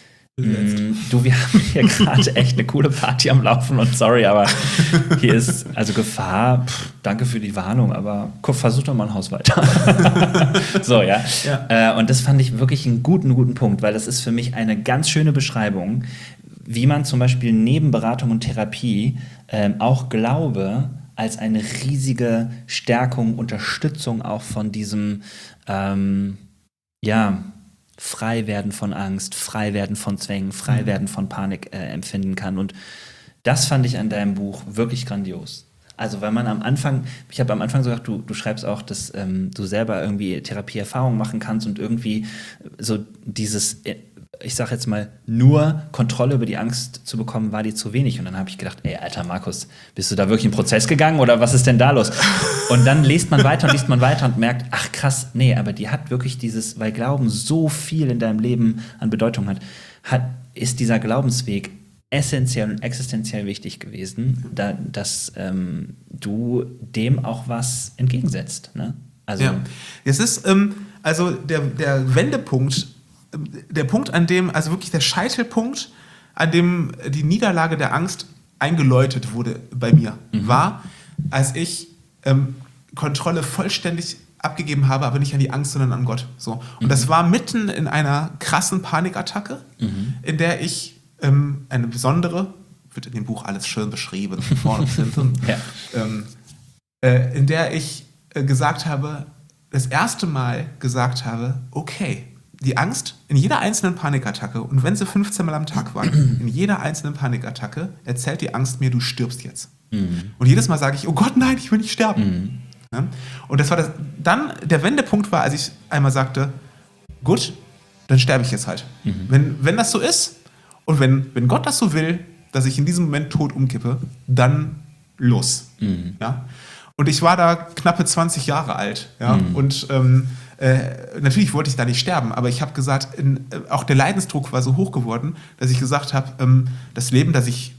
Speaker 1: du, wir haben hier gerade echt eine coole Party am Laufen und sorry, aber hier ist also Gefahr, pff, danke für die Warnung, aber guck, versuch doch mal ein Haus weiter. So, ja. ja. Äh, und das fand ich wirklich einen guten, guten Punkt, weil das ist für mich eine ganz schöne Beschreibung, wie man zum Beispiel neben Beratung und Therapie ähm, auch Glaube als eine riesige Stärkung, Unterstützung auch von diesem, ähm, ja, frei werden von Angst, frei werden von Zwängen, frei werden von Panik äh, empfinden kann. Und das fand ich an deinem Buch wirklich grandios. Also, weil man am Anfang, ich habe am Anfang so gesagt, du, du schreibst auch, dass ähm, du selber irgendwie Therapieerfahrungen machen kannst und irgendwie so dieses, ich sag jetzt mal, nur Kontrolle über die Angst zu bekommen, war dir zu wenig. Und dann habe ich gedacht, ey, alter Markus, bist du da wirklich in den Prozess gegangen oder was ist denn da los? Und dann liest man weiter und liest man weiter und merkt, ach krass, nee, aber die hat wirklich dieses, weil Glauben so viel in deinem Leben an Bedeutung hat, hat ist dieser Glaubensweg essentiell und existenziell wichtig gewesen, da, dass ähm, du dem auch was entgegensetzt. Ne? Also,
Speaker 2: ja, es ist, ähm, also der, der Wendepunkt, der Punkt, an dem, also wirklich der Scheitelpunkt, an dem die Niederlage der Angst eingeläutet wurde bei mir, mhm. war, als ich ähm, Kontrolle vollständig abgegeben habe, aber nicht an die Angst, sondern an Gott. So. Und mhm. das war mitten in einer krassen Panikattacke, mhm. in der ich ähm, eine besondere, wird in dem Buch alles schön beschrieben, vorne und hinten, ja. ähm, äh, in der ich äh, gesagt habe, das erste Mal gesagt habe, okay, die Angst in jeder einzelnen Panikattacke, und wenn sie fünfzehn Mal am Tag waren, in jeder einzelnen Panikattacke erzählt die Angst mir, du stirbst jetzt. Mhm. Und jedes Mal sage ich, oh Gott, nein, ich will nicht sterben. Mhm. Ja? Und das war das, dann der Wendepunkt war, als ich einmal sagte, gut, dann sterbe ich jetzt halt. Mhm. Wenn, wenn das so ist und wenn, wenn Gott das so will, dass ich in diesem Moment tot umkippe, dann los. Mhm. Ja? Und ich war da knappe zwanzig Jahre alt. Ja? Mhm. Und ähm, Äh, natürlich wollte ich da nicht sterben, aber ich habe gesagt, in, äh, auch der Leidensdruck war so hoch geworden, dass ich gesagt habe, ähm, das Leben, das ich,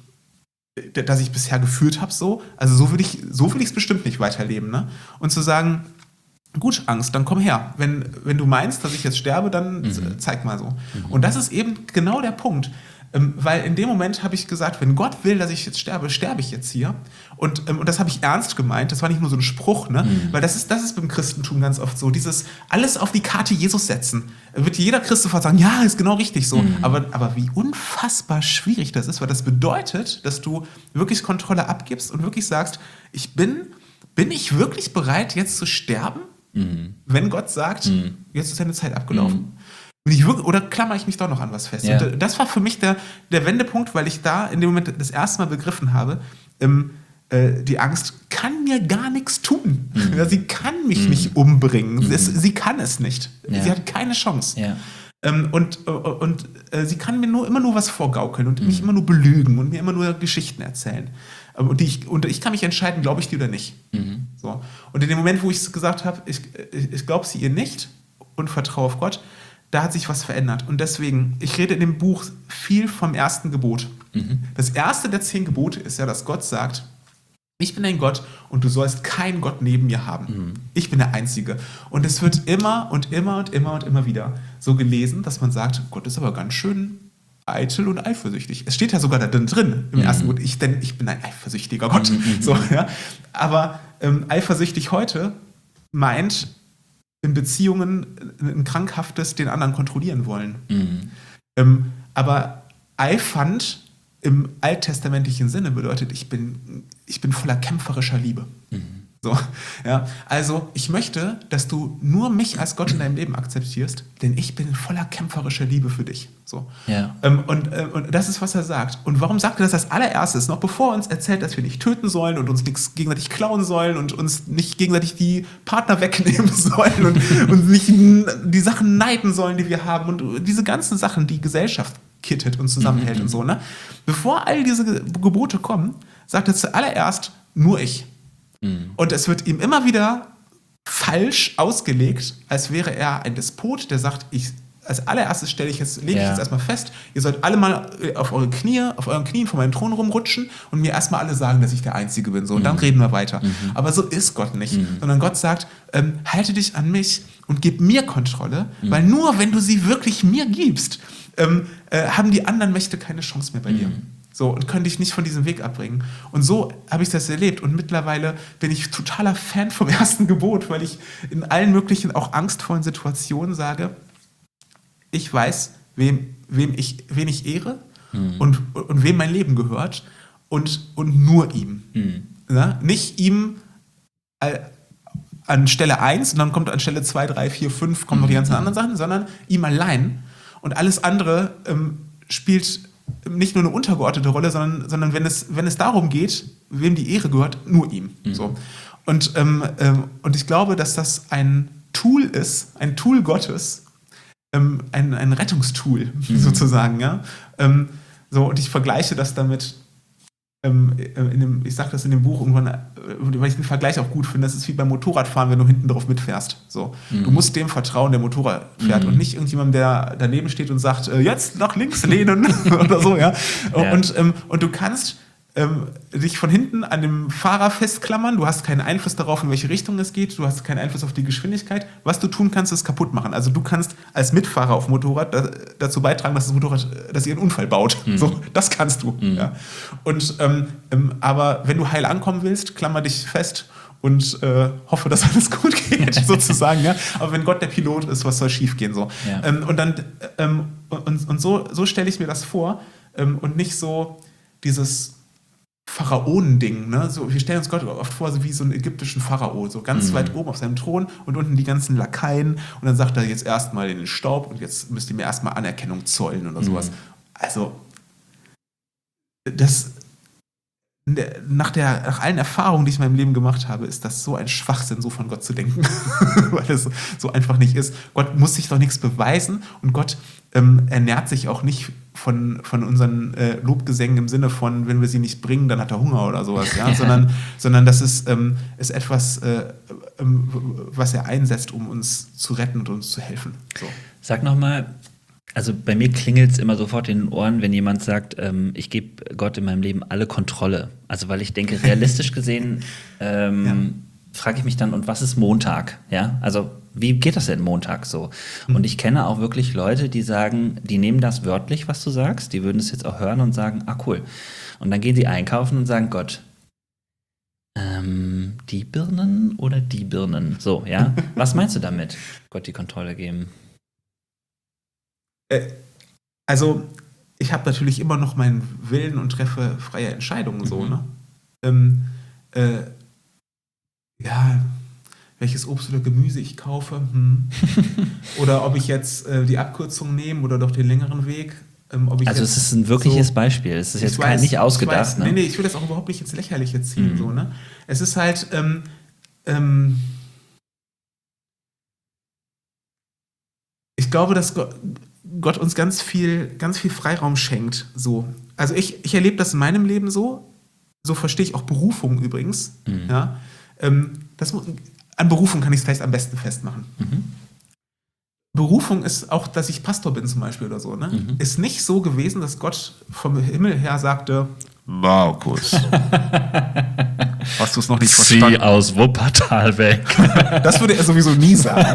Speaker 2: äh, das ich bisher geführt habe, so, also so will ich so will ich es bestimmt nicht weiterleben. Ne? Und zu sagen, gut, Angst, dann komm her. Wenn, wenn du meinst, dass ich jetzt sterbe, dann mhm. zeig mal so. Mhm. Und das ist eben genau der Punkt. Ähm, weil in dem Moment habe ich gesagt, wenn Gott will, dass ich jetzt sterbe, sterbe ich jetzt hier. Und, ähm, und das habe ich ernst gemeint. Das war nicht nur so ein Spruch, ne? Mhm. Weil das ist, das ist beim Christentum ganz oft so. Dieses alles auf die Karte Jesus setzen. Wird jeder Christ sofort sagen, ja, ist genau richtig so. Mhm. Aber, aber wie unfassbar schwierig das ist, weil das bedeutet, dass du wirklich Kontrolle abgibst und wirklich sagst, ich bin, bin ich wirklich bereit, jetzt zu sterben? Mhm. Wenn Gott sagt, mhm. jetzt ist deine Zeit abgelaufen. Mhm. Bin ich wirklich, oder klammer ich mich doch noch an was fest? Ja. Und das war für mich der, der Wendepunkt, weil ich da in dem Moment das erste Mal begriffen habe, ähm, äh, die Angst kann mir gar nichts tun. Mhm. Ja, sie kann mich mhm. nicht umbringen. Mhm. Es, sie kann es nicht. Ja. Sie hat keine Chance. Ja. Ähm, und und äh, sie kann mir nur immer nur was vorgaukeln und mhm. mich immer nur belügen und mir immer nur Geschichten erzählen. Und, die ich, und ich kann mich entscheiden, glaube ich die oder nicht. Mhm. So. Und in dem Moment, wo ich gesagt habe, ich, ich glaube sie ihr nicht und vertraue auf Gott, da hat sich was verändert. Und deswegen, ich rede in dem Buch viel vom ersten Gebot. Mhm. Das erste der zehn Gebote ist ja, dass Gott sagt, ich bin ein Gott und du sollst keinen Gott neben mir haben. Mhm. Ich bin der Einzige. Und es wird immer und immer und immer und immer wieder so gelesen, dass man sagt, Gott ist aber ganz schön eitel und eifersüchtig. Es steht ja sogar da drin im mhm. ersten Gebot, ich, denn ich bin ein eifersüchtiger Gott. Mhm. So, ja. Aber ähm, eifersüchtig heute meint in Beziehungen ein krankhaftes den anderen kontrollieren wollen. Mhm. Ähm, aber eifernd im alttestamentlichen Sinne bedeutet, ich bin, ich bin voller kämpferischer Liebe. Mhm. So, ja. Also ich möchte, dass du nur mich als Gott in deinem Leben akzeptierst, denn ich bin voller kämpferischer Liebe für dich. So. Ja. Ähm, und, äh, und das ist, was er sagt. Und warum sagt er das als allererstes? Noch bevor er uns erzählt, dass wir nicht töten sollen und uns nichts gegenseitig klauen sollen und uns nicht gegenseitig die Partner wegnehmen sollen und, und nicht die Sachen neiden sollen, die wir haben und diese ganzen Sachen, die Gesellschaft kittet und zusammenhält mhm. und so. Ne? Bevor all diese Gebote kommen, sagt er zuallererst nur ich. Und es wird ihm immer wieder falsch ausgelegt, als wäre er ein Despot, der sagt, ich, als allererstes stelle ich jetzt, lege ich ja. jetzt erstmal fest, ihr sollt alle mal auf eure Knie, auf euren Knien vor meinem Thron rumrutschen und mir erstmal alle sagen, dass ich der Einzige bin. So, und mhm. dann reden wir weiter. Mhm. Aber so ist Gott nicht. Mhm. Sondern Gott sagt, ähm, halte dich an mich und gib mir Kontrolle, mhm. weil nur wenn du sie wirklich mir gibst, ähm, äh, haben die anderen Mächte keine Chance mehr bei mhm. dir. So, und können dich nicht von diesem Weg abbringen. Und so habe ich das erlebt. Und mittlerweile bin ich totaler Fan vom ersten Gebot, weil ich in allen möglichen, auch angstvollen Situationen sage, ich weiß, wem, wem ich, wen ich ehre mhm. und, und wem mein Leben gehört und, und nur ihm. Mhm. Ja? Nicht ihm an Stelle eins und dann kommt an Stelle zwei, drei, vier, fünf kommen noch die ganzen anderen Sachen, sondern ihm allein. Und alles andere ähm, spielt nicht nur eine untergeordnete Rolle, sondern, sondern wenn, es, wenn es darum geht, wem die Ehre gehört, nur ihm. Mhm. So. Und, ähm, ähm, und ich glaube, dass das ein Tool ist, ein Tool Gottes, ähm, ein, ein Rettungstool mhm. sozusagen. Ja? Ähm, so, und ich vergleiche das damit, ähm, in dem, ich sage das in dem Buch irgendwann, weil ich den Vergleich auch gut finde, das ist wie beim Motorradfahren, wenn du hinten drauf mitfährst. So. Mhm. Du musst dem vertrauen, der Motorrad fährt mhm. und nicht irgendjemandem, der daneben steht und sagt, äh, jetzt nach links lehnen oder so. Ja? Ja. Und, ähm, und du kannst ähm, dich von hinten an dem Fahrer festklammern, du hast keinen Einfluss darauf, in welche Richtung es geht, du hast keinen Einfluss auf die Geschwindigkeit. Was du tun kannst, ist kaputt machen. Also du kannst als Mitfahrer auf dem Motorrad da, dazu beitragen, dass das Motorrad, dass ihr einen Unfall baut. Mhm. So, das kannst du. Mhm. Ja. Und, ähm, ähm, aber wenn du heil ankommen willst, klammer dich fest und äh, hoffe, dass alles gut geht, sozusagen. Ja? Aber wenn Gott der Pilot ist, was soll schief gehen? So. Ja. Ähm, und dann, ähm, und, und so, so stelle ich mir das vor ähm, und nicht so dieses Pharaonending, ne? So, wir stellen uns Gott oft vor, so wie so einen ägyptischen Pharao, so ganz mhm. weit oben auf seinem Thron und unten die ganzen Lakaien und dann sagt er jetzt erstmal in den Staub und jetzt müsst ihr mir erstmal Anerkennung zollen oder sowas. Mhm. Also, das nach, der, nach allen Erfahrungen, die ich in meinem Leben gemacht habe, ist das so ein Schwachsinn, so von Gott zu denken, weil es so einfach nicht ist. Gott muss sich doch nichts beweisen und Gott ähm, ernährt sich auch nicht von, von unseren äh, Lobgesängen im Sinne von, wenn wir sie nicht bringen, dann hat er Hunger oder sowas, ja? sondern, sondern das ist, ähm, ist etwas, äh, ähm, was er einsetzt, um uns zu retten und uns zu helfen. So.
Speaker 1: Sag nochmal, also bei mir klingelt es immer sofort in den Ohren, wenn jemand sagt, ähm, ich gebe Gott in meinem Leben alle Kontrolle. Also weil ich denke, realistisch gesehen ähm, frage ich mich dann, und was ist Montag? Ja, also wie geht das denn Montag so? Mhm. Und ich kenne auch wirklich Leute, die sagen, die nehmen das wörtlich, was du sagst, die würden es jetzt auch hören und sagen, ah cool. Und dann gehen sie einkaufen und sagen, Gott, ähm, die Birnen oder die Birnen? So, ja. Was meinst du damit? Gott die Kontrolle geben.
Speaker 2: Äh, also, ich habe natürlich immer noch meinen Willen und treffe freie Entscheidungen so, mhm. ne? Ähm, äh, ja, welches Obst oder Gemüse ich kaufe. Hm. Oder ob ich jetzt äh, die Abkürzung nehme oder doch den längeren Weg. Ähm, ob ich
Speaker 1: also
Speaker 2: jetzt
Speaker 1: es ist ein wirkliches
Speaker 2: so,
Speaker 1: Beispiel. Es ist jetzt
Speaker 2: weiß,
Speaker 1: kein, nicht ausgedacht.
Speaker 2: Weiß,
Speaker 1: ne?
Speaker 2: Nee, nee, ich will das auch überhaupt nicht ins Lächerliche ziehen.
Speaker 1: Mhm.
Speaker 2: So, ne? Es ist halt, ähm, ähm, ich glaube, dass Gott, Gott uns ganz viel, ganz viel Freiraum schenkt. So. Also ich, ich erlebe das in meinem Leben so. So verstehe ich auch Berufung übrigens. Mhm. Ja? Ähm, das, an Berufung kann ich es vielleicht am besten festmachen. Mhm. Berufung ist auch, dass ich Pastor bin zum Beispiel oder so. Ne? Mhm. Ist nicht so gewesen, dass Gott vom Himmel her sagte, Markus, hast du es noch nicht verstanden?
Speaker 1: Zieh aus Wuppertal weg.
Speaker 2: Das würde er sowieso nie sagen.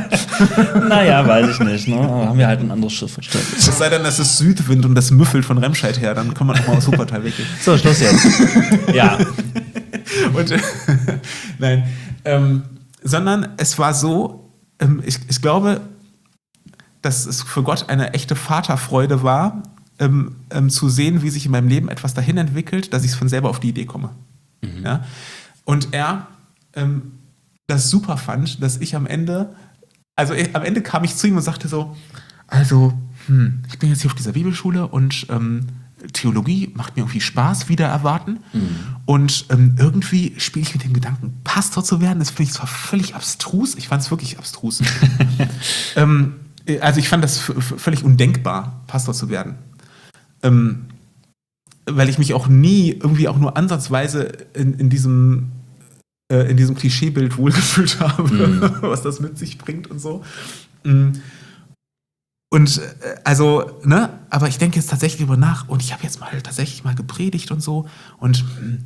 Speaker 1: Naja, weiß ich nicht. Ne? Aber haben wir halt ein anderes Schiff verstanden.
Speaker 2: Es sei denn, das ist Südwind und das müffelt von Remscheid her, dann kann man auch mal aus Wuppertal weggehen.
Speaker 1: So, Schluss jetzt. Ja.
Speaker 2: Und, nein. Ähm, sondern es war so, ähm, ich, ich glaube, dass es für Gott eine echte Vaterfreude war, ähm, ähm, zu sehen, wie sich in meinem Leben etwas dahin entwickelt, dass ich von selber auf die Idee komme. Mhm. Ja? Und er ähm, das super fand, dass ich am Ende, also ich, am Ende kam ich zu ihm und sagte so, also, hm, ich bin jetzt hier auf dieser Bibelschule und ähm, Theologie macht mir irgendwie Spaß, wieder erwarten. Mhm. Und ähm, irgendwie spiele ich mit dem Gedanken, Pastor zu werden. Das finde ich zwar völlig abstrus, ich fand es wirklich abstrus. ähm, also ich fand das f- f- völlig undenkbar, Pastor zu werden. Ähm, weil ich mich auch nie irgendwie auch nur ansatzweise in, in diesem äh, in diesem Klischeebild wohlgefühlt habe, mhm. was das mit sich bringt und so. Und äh, also, ne, aber ich denke jetzt tatsächlich über nach und ich habe jetzt mal tatsächlich mal gepredigt und so und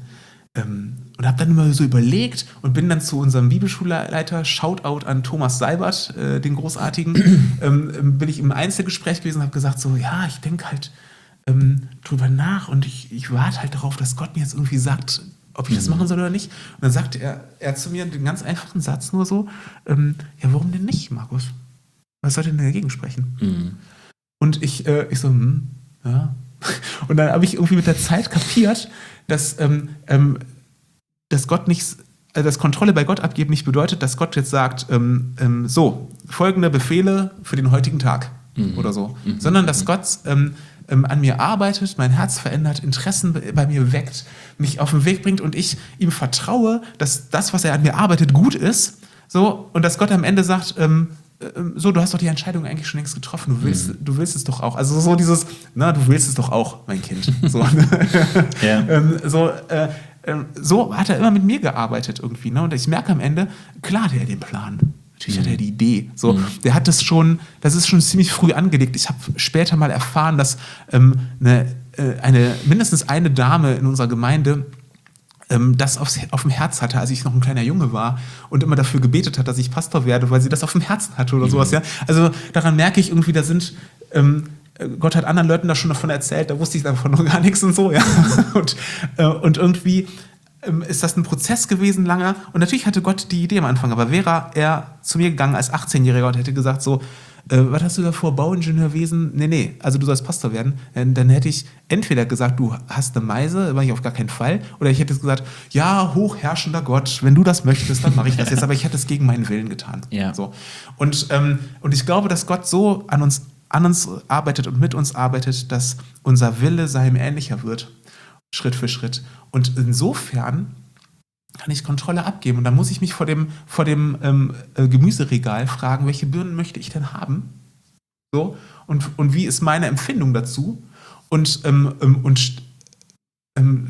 Speaker 2: ähm, und habe dann immer so überlegt und bin dann zu unserem Bibelschulleiter, Shoutout an Thomas Seibert, äh, den Großartigen, ähm, bin ich im Einzelgespräch gewesen und habe gesagt so, ja, ich denke halt ähm, drüber nach und ich, ich warte halt darauf, dass Gott mir jetzt irgendwie sagt, ob ich das machen soll oder nicht. Und dann sagte er, er zu mir den ganz einfachen Satz nur so, ähm, ja, warum denn nicht, Markus? Was soll denn dagegen sprechen? Mhm. Und ich, äh, ich so, hm, ja. Und dann habe ich irgendwie mit der Zeit kapiert, dass, ähm, ähm, dass Gott nichts, also dass Kontrolle bei Gott abgeben nicht bedeutet, dass Gott jetzt sagt, ähm, ähm, so, folgende Befehle für den heutigen Tag mhm. oder so. Mhm. Sondern dass Gott ähm, ähm, an mir arbeitet, mein Herz verändert, Interessen bei mir weckt, mich auf den Weg bringt und ich ihm vertraue, dass das, was er an mir arbeitet, gut ist. So, und dass Gott am Ende sagt, ähm, so, du hast doch die Entscheidung eigentlich schon längst getroffen, du willst, mhm. du willst es doch auch. Also so dieses, na, du willst es doch auch, mein Kind. So, ja. ähm, so, äh, äh, so hat er immer mit mir gearbeitet irgendwie. Ne? Und ich merke am Ende, klar hat er den Plan. Natürlich mhm. hat er die Idee. So, mhm. der hat das schon, das ist schon ziemlich früh angelegt. Ich habe später mal erfahren, dass ähm, eine, äh, eine, mindestens eine Dame in unserer Gemeinde das aufs, auf dem Herz hatte, als ich noch ein kleiner Junge war und immer dafür gebetet hat, dass ich Pastor werde, weil sie das auf dem Herzen hatte oder mhm. sowas. Ja? Also daran merke ich irgendwie, da sind, ähm, Gott hat anderen Leuten da schon davon erzählt, da wusste ich davon noch gar nichts und so. Ja? Und, äh, und irgendwie ähm, ist das ein Prozess gewesen, langer. Und natürlich hatte Gott die Idee am Anfang, aber wäre er zu mir gegangen als achtzehnjähriger und hätte gesagt so, Äh, was hast du da vor, Bauingenieurwesen? Nee, nee, also du sollst Pastor werden. Äh, dann hätte ich entweder gesagt, du hast eine Meise, war ich auf gar keinen Fall, oder ich hätte gesagt, ja, hochherrschender Gott, wenn du das möchtest, dann mache ich das jetzt, aber ich hätte es gegen meinen Willen getan. Ja. So. Und, ähm, und ich glaube, dass Gott so an uns, an uns arbeitet und mit uns arbeitet, dass unser Wille seinem ähnlicher wird, Schritt für Schritt. Und insofern kann ich Kontrolle abgeben. Und dann muss ich mich vor dem, vor dem ähm, äh, Gemüseregal fragen, welche Birnen möchte ich denn haben? So, und, und wie ist meine Empfindung dazu? Und, ähm, ähm, und ähm,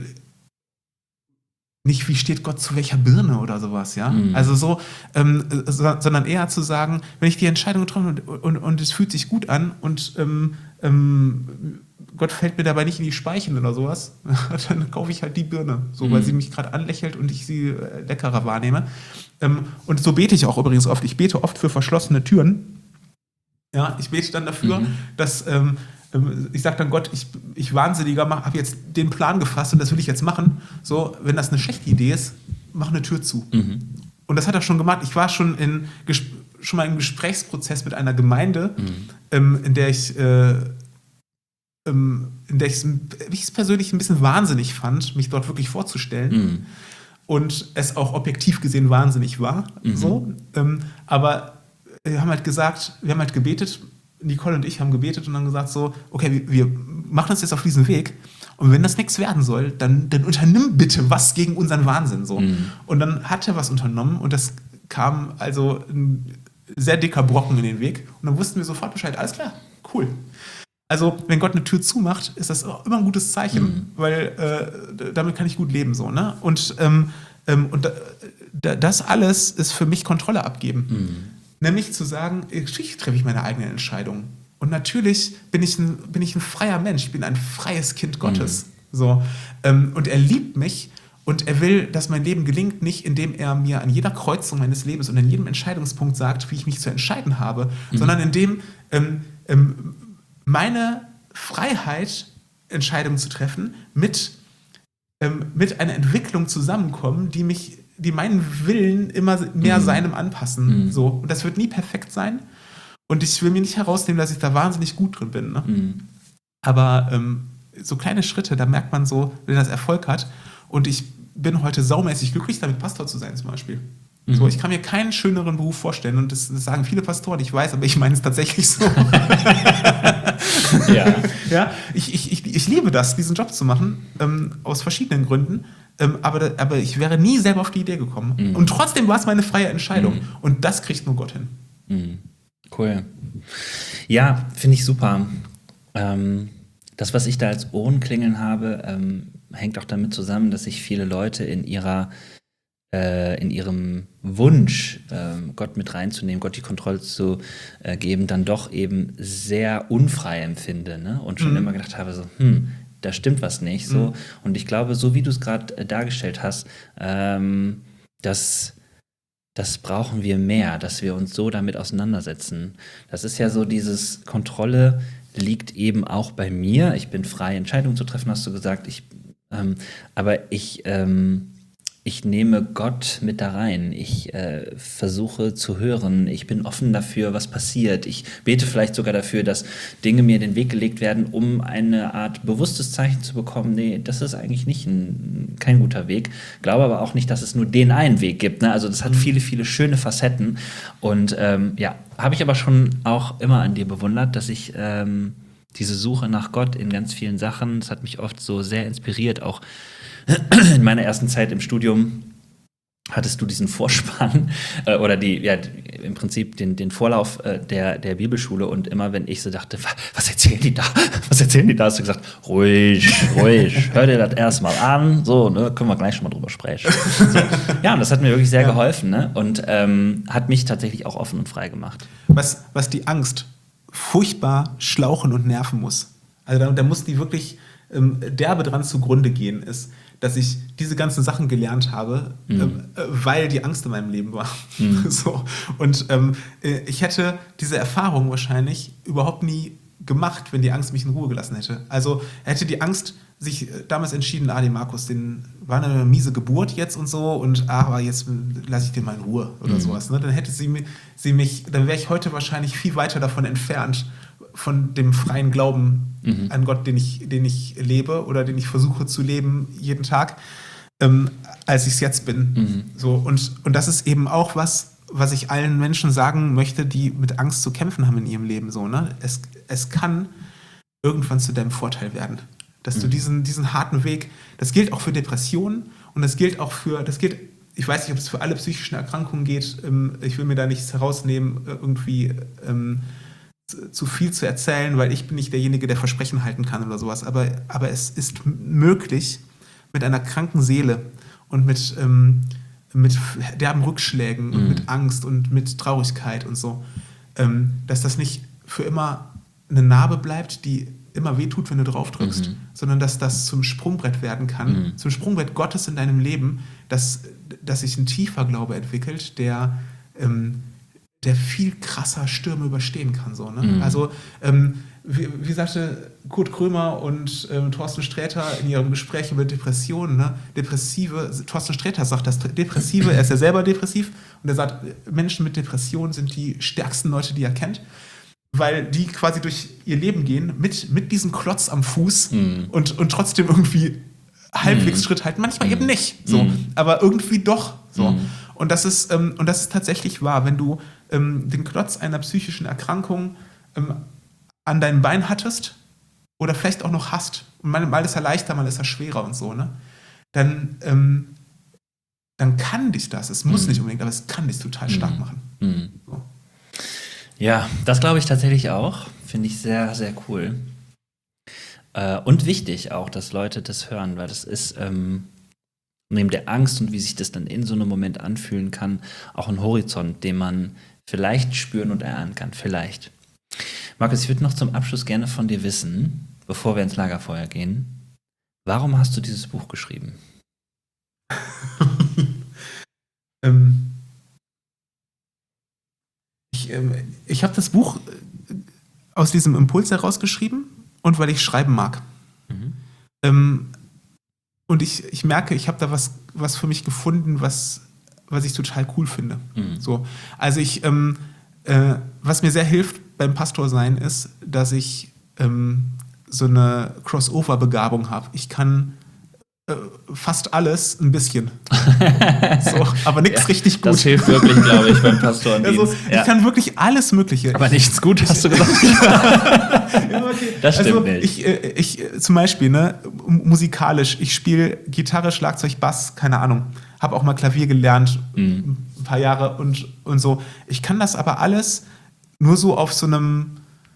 Speaker 2: nicht, wie steht Gott zu welcher Birne oder sowas, ja? Mhm. Also so, ähm, so, sondern eher zu sagen, wenn ich die Entscheidung getroffen habe und, und, und es fühlt sich gut an und ähm, ähm, Gott fällt mir dabei nicht in die Speichen oder sowas, dann kaufe ich halt die Birne, so, weil
Speaker 1: Mhm.
Speaker 2: sie mich gerade anlächelt und ich sie äh, leckerer wahrnehme. Ähm, und so bete ich auch übrigens oft. Ich bete oft für verschlossene Türen. Ja, ich bete dann dafür,
Speaker 1: Mhm.
Speaker 2: dass ähm, ähm, ich sage dann Gott, ich, ich Wahnsinniger habe jetzt den Plan gefasst und das will ich jetzt machen. So, wenn das eine schlechte Idee ist, mach eine Tür zu.
Speaker 1: Mhm.
Speaker 2: Und das hat er schon gemacht. Ich war schon in Ges- schon mal im Gesprächsprozess mit einer Gemeinde,
Speaker 1: Mhm.
Speaker 2: ähm, in der ich äh, ähm, in der ich es persönlich ein bisschen wahnsinnig fand, mich dort wirklich vorzustellen.
Speaker 1: Mhm.
Speaker 2: Und es auch objektiv gesehen wahnsinnig war.
Speaker 1: Mhm.
Speaker 2: So. Ähm, aber wir haben halt gesagt, wir haben halt gebetet, Nicole und ich haben gebetet und dann gesagt so, okay, wir, wir machen uns jetzt auf diesen Weg und wenn das nichts werden soll, dann, dann unternimm bitte was gegen unseren Wahnsinn. So.
Speaker 1: Mhm.
Speaker 2: Und dann hat er was unternommen und das kam also ein sehr dicker Brocken in den Weg und dann wussten wir sofort Bescheid, alles klar, cool. Also, wenn Gott eine Tür zumacht, ist das auch immer ein gutes Zeichen,
Speaker 1: Mhm.
Speaker 2: weil äh, damit kann ich gut leben. So, ne? Und, ähm, ähm, und da, da, das alles ist für mich Kontrolle abgeben.
Speaker 1: Mhm.
Speaker 2: Nämlich zu sagen, ich treffe ich meine eigenen Entscheidungen. Und natürlich bin ich, ein, bin ich ein freier Mensch, ich bin ein freies Kind Gottes. Mhm. So, ähm, und er liebt mich und er will, dass mein Leben gelingt, nicht indem er mir an jeder Kreuzung meines Lebens und an jedem Entscheidungspunkt sagt, wie ich mich zu entscheiden habe, mhm. sondern indem ähm, ähm, meine Freiheit, Entscheidungen zu treffen, mit, ähm, mit einer Entwicklung zusammenkommen, die mich, die meinen Willen immer mehr
Speaker 1: Mhm.
Speaker 2: seinem anpassen.
Speaker 1: Mhm.
Speaker 2: So. Und das wird nie perfekt sein. Und ich will mir nicht herausnehmen, dass ich da wahnsinnig gut drin bin. Ne?
Speaker 1: Mhm.
Speaker 2: Aber ähm, so kleine Schritte, da merkt man so, wenn das Erfolg hat. Und ich bin heute saumäßig glücklich, damit Pastor zu sein zum Beispiel.
Speaker 1: Mhm.
Speaker 2: So, ich kann mir keinen schöneren Beruf vorstellen und das, das sagen viele Pastoren, ich weiß, aber ich meine es tatsächlich so.
Speaker 1: Ja.
Speaker 2: Ja, ich, ich, ich, ich liebe das, diesen Job zu machen, ähm, aus verschiedenen Gründen, ähm, aber, da, aber ich wäre nie selber auf die Idee gekommen.
Speaker 1: Mhm.
Speaker 2: Und trotzdem war es meine freie Entscheidung.
Speaker 1: Mhm.
Speaker 2: Und das kriegt nur Gott hin.
Speaker 1: Mhm. Cool. Ja, finde ich super. Ähm, das, was ich da als Ohrenklingeln habe, ähm, hängt auch damit zusammen, dass sich viele Leute in ihrer in ihrem Wunsch, ähm, Gott mit reinzunehmen, Gott die Kontrolle zu äh, geben, dann doch eben sehr unfrei empfinde, ne? Und schon
Speaker 2: Mhm.
Speaker 1: immer gedacht habe, so, hm, da stimmt was nicht. So.
Speaker 2: Mhm.
Speaker 1: Und ich glaube, so wie du es gerade äh, dargestellt hast, ähm, das, das brauchen wir mehr, dass wir uns so damit auseinandersetzen. Das ist ja so, dieses Kontrolle liegt eben auch bei mir. Ich bin frei, Entscheidungen zu treffen, hast du gesagt. Ich, ähm, aber ich ähm, Ich nehme Gott mit da rein. Ich äh, versuche zu hören. Ich bin offen dafür, was passiert. Ich bete vielleicht sogar dafür, dass Dinge mir in den Weg gelegt werden, um eine Art bewusstes Zeichen zu bekommen. Nee, das ist eigentlich nicht ein, kein guter Weg. Glaube aber auch nicht, dass es nur den einen Weg gibt. Ne? Also das hat viele, viele schöne Facetten. Und ähm, ja, habe ich aber schon auch immer an dir bewundert, dass ich ähm, diese Suche nach Gott in ganz vielen Sachen, das hat mich oft so sehr inspiriert, auch in meiner ersten Zeit im Studium hattest du diesen Vorspann äh, oder die, ja, im Prinzip den, den Vorlauf äh, der, der Bibelschule und immer wenn ich so dachte, was erzählen die da? Was erzählen die da? Hast du gesagt, ruhig, ruhig, hör dir das erstmal an, so, ne, können wir gleich schon mal drüber sprechen. So. Ja, und das hat mir wirklich sehr
Speaker 2: Ja.
Speaker 1: geholfen, ne? Und ähm, hat mich tatsächlich auch offen und frei gemacht.
Speaker 2: Was, was die Angst furchtbar schlauchen und nerven muss. Also da, da muss die wirklich ähm, derbe dran zugrunde gehen, ist, dass ich diese ganzen Sachen gelernt habe,
Speaker 1: Mhm.
Speaker 2: ähm, äh, weil die Angst in meinem Leben war.
Speaker 1: Mhm.
Speaker 2: So. Und ähm, äh, ich hätte diese Erfahrung wahrscheinlich überhaupt nie gemacht, wenn die Angst mich in Ruhe gelassen hätte. Also hätte die Angst sich äh, damals entschieden, ah, den Markus, den war eine miese Geburt jetzt und so und ah, aber jetzt lasse ich den mal in Ruhe oder
Speaker 1: Mhm.
Speaker 2: sowas. Ne? Dann hätte sie, mi- sie mich, dann wäre ich heute wahrscheinlich viel weiter davon entfernt, von dem freien Glauben
Speaker 1: Mhm.
Speaker 2: an Gott, den ich, den ich lebe oder den ich versuche zu leben jeden Tag, ähm, als ich es jetzt bin.
Speaker 1: Mhm.
Speaker 2: So, und, und das ist eben auch was, was ich allen Menschen sagen möchte, die mit Angst zu kämpfen haben in ihrem Leben. So, ne? es, es kann irgendwann zu deinem Vorteil werden. Dass du
Speaker 1: Mhm.
Speaker 2: diesen, diesen harten Weg, das gilt auch für Depressionen und das gilt auch für, das gilt, ich weiß nicht, ob es für alle psychischen Erkrankungen geht, ähm, ich will mir da nichts herausnehmen, äh, irgendwie ähm, zu, zu viel zu erzählen, weil ich bin nicht derjenige, der Versprechen halten kann oder sowas, aber, aber es ist m- möglich, mit einer kranken Seele und mit, ähm, mit derben Rückschlägen und
Speaker 1: Mhm.
Speaker 2: mit Angst und mit Traurigkeit und so, ähm, dass das nicht für immer eine Narbe bleibt, die immer wehtut, wenn du drauf drückst, mhm. sondern dass das zum Sprungbrett werden kann, mhm. zum Sprungbrett Gottes in deinem Leben, dass, dass sich ein tiefer Glaube entwickelt, der, ähm, der viel krasser Stürme überstehen kann. So, ne? Mhm. Also, ähm, wie, wie sagte Kurt Krömer und ähm, Thorsten Sträter in ihrem Gespräch über Depressionen, ne? Depressive, Thorsten Sträter sagt, dass Depressive, er ist ja selber depressiv, und er sagt, Menschen mit Depressionen sind die stärksten Leute, die er kennt, weil die quasi durch ihr Leben gehen mit, mit diesem Klotz am Fuß mm. und, und trotzdem irgendwie halbwegs mm. Schritt halten. Manchmal mm. eben nicht, so, mm. aber irgendwie doch. So. Mm. Und, das ist, ähm, und das ist tatsächlich wahr, wenn du ähm, den Klotz einer psychischen Erkrankung ähm, an deinem Bein hattest oder vielleicht auch noch hast, und mal, mal ist er leichter, mal ist er schwerer und so, ne? Dann, ähm, dann kann dich das, es muss mm. nicht unbedingt, aber es kann dich total mm. stark machen. Mm. So.
Speaker 1: Ja, das glaube ich tatsächlich auch. Finde ich sehr, sehr cool. Äh, und wichtig auch, dass Leute das hören, weil das ist ähm, neben der Angst und wie sich das dann in so einem Moment anfühlen kann, auch ein Horizont, den man vielleicht spüren und erahnen kann. Vielleicht. Markus, ich würde noch zum Abschluss gerne von dir wissen, bevor wir ins Lagerfeuer gehen, warum hast du dieses Buch geschrieben?
Speaker 2: ähm Ich, ähm, ich habe das Buch aus diesem Impuls heraus geschrieben und weil ich schreiben mag. Mhm. Ähm, und ich, ich merke, ich habe da was, was für mich gefunden, was, was ich total cool finde. Mhm. So, also ich, ähm, äh, was mir sehr hilft beim Pastor sein, ist, dass ich ähm, so eine Crossover-Begabung habe. Ich kann fast alles ein bisschen. So, aber nichts ja, richtig gut.
Speaker 1: Das hilft wirklich, glaube ich, beim Pastorendienst.
Speaker 2: Also, ich ja. kann wirklich alles Mögliche.
Speaker 1: Aber nichts gut, hast du gesagt.
Speaker 2: Ja, okay. Das stimmt also, nicht. Ich, ich, zum Beispiel, ne, musikalisch, ich spiele Gitarre, Schlagzeug, Bass, keine Ahnung. Habe auch mal Klavier gelernt, mhm. ein paar Jahre und, und so. Ich kann das aber alles nur so auf so einem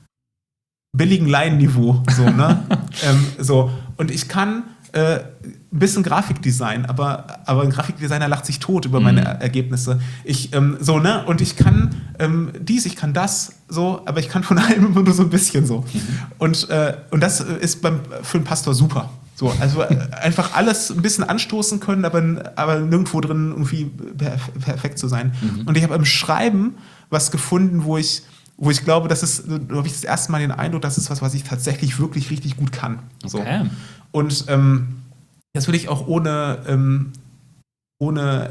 Speaker 2: billigen Laienniveau. So, ne? ähm, so. Und ich kann Äh, ein bisschen Grafikdesign, aber, aber ein Grafikdesigner lacht sich tot über meine mhm. Ergebnisse. Ich, ähm, so, ne? Und ich kann ähm, dies, ich kann das, so, aber ich kann von allem immer nur so ein bisschen so. Mhm. Und, äh, und das ist beim, für einen Pastor super. So, also einfach alles ein bisschen anstoßen können, aber, aber nirgendwo drin irgendwie perf- perfekt zu sein. Mhm. Und ich habe im Schreiben was gefunden, wo ich wo ich glaube, das ist, da habe ich das erste Mal den Eindruck, das ist was, was ich tatsächlich wirklich richtig gut kann. So.
Speaker 1: Okay.
Speaker 2: Und ähm, das will ich auch ohne, ähm, ohne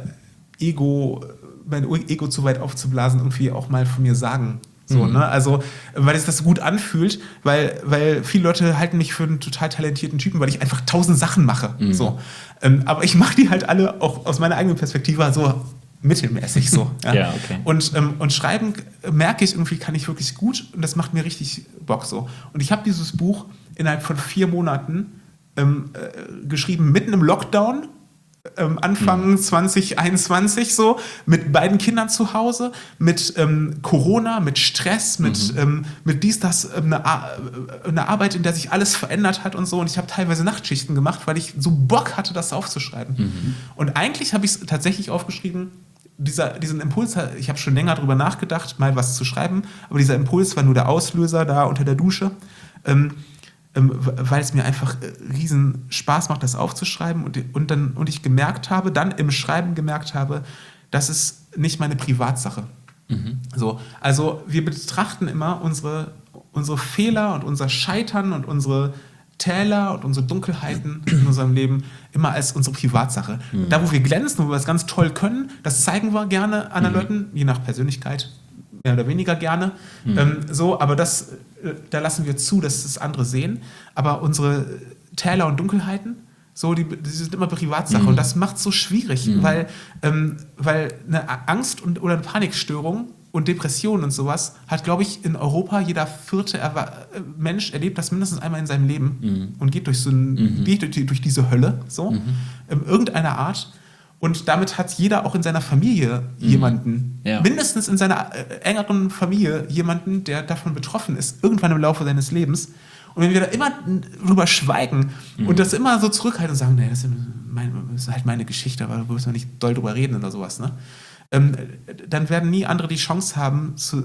Speaker 2: Ego, mein Ego zu weit aufzublasen, irgendwie auch mal von mir sagen. So, mhm. ne? Also, weil es das so gut anfühlt, weil, weil viele Leute halten mich für einen total talentierten Typen, weil ich einfach tausend Sachen mache. Mhm. So. Ähm, aber ich mache die halt alle auch aus meiner eigenen Perspektive so mittelmäßig so. Ja,
Speaker 1: ja okay.
Speaker 2: Und, ähm, und schreiben merke ich irgendwie, kann ich wirklich gut und das macht mir richtig Bock so. Und ich habe dieses Buch innerhalb von vier Monaten ähm, äh, geschrieben, mitten im Lockdown, ähm, Anfang mhm. zwanzig einundzwanzig so, mit beiden Kindern zu Hause, mit ähm, Corona, mit Stress, mit, mhm. ähm, mit dies, das, ähm, eine, Ar- eine Arbeit, in der sich alles verändert hat und so. Und ich habe teilweise Nachtschichten gemacht, weil ich so Bock hatte, das aufzuschreiben. Mhm. Und eigentlich habe ich es tatsächlich aufgeschrieben, Dieser, diesen Impuls, ich habe schon länger drüber nachgedacht, mal was zu schreiben, aber dieser Impuls war nur der Auslöser da unter der Dusche, ähm, ähm, weil es mir einfach riesen Spaß macht, das aufzuschreiben und, und, dann, und ich gemerkt habe, dann im Schreiben gemerkt habe, das ist nicht meine Privatsache. Mhm. So, also wir betrachten immer unsere, unsere Fehler und unser Scheitern und unsere Täler und unsere Dunkelheiten in unserem Leben immer als unsere Privatsache. Mhm. Da, wo wir glänzen, wo wir es ganz toll können, das zeigen wir gerne anderen mhm. Leuten, je nach Persönlichkeit, mehr oder weniger gerne. Mhm. Ähm, so, aber das, da lassen wir zu, dass das andere sehen. Aber unsere Täler und Dunkelheiten, so, die, die sind immer Privatsache. Mhm. Und das macht es so schwierig, mhm. weil, ähm, weil eine Angst und, oder eine Panikstörung und Depressionen und sowas hat, glaube ich, in Europa jeder vierte Erwa- Mensch erlebt das mindestens einmal in seinem Leben mhm. und geht durch so ein, mhm. geht durch, durch diese Hölle, so, mhm. in irgendeiner Art. Und damit hat jeder auch in seiner Familie mhm. jemanden, ja. mindestens in seiner äh, engeren Familie jemanden, der davon betroffen ist, irgendwann im Laufe seines Lebens. Und wenn wir da immer drüber schweigen mhm. und das immer so zurückhalten und sagen, nee, das ist, mein, das ist halt meine Geschichte, aber da müssen wir nicht doll drüber reden oder sowas, ne? Ähm, dann werden nie andere die Chance haben, zu,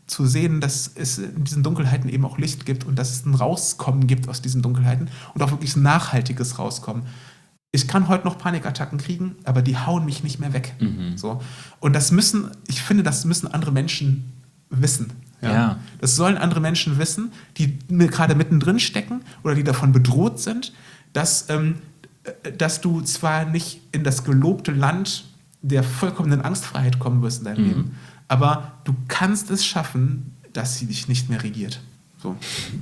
Speaker 2: zu sehen, dass es in diesen Dunkelheiten eben auch Licht gibt und dass es ein Rauskommen gibt aus diesen Dunkelheiten und auch wirklich ein nachhaltiges Rauskommen. Ich kann heute noch Panikattacken kriegen, aber die hauen mich nicht mehr weg.
Speaker 1: Mhm.
Speaker 2: So. Und das müssen, ich finde, das müssen andere Menschen wissen. Ja.
Speaker 1: Ja.
Speaker 2: Das sollen andere Menschen wissen, die gerade mittendrin stecken oder die davon bedroht sind, dass, ähm, dass du zwar nicht in das gelobte Land der vollkommenen Angstfreiheit kommen wirst in deinem
Speaker 1: Mhm.
Speaker 2: Leben, aber du kannst es schaffen, dass sie dich nicht mehr regiert. So.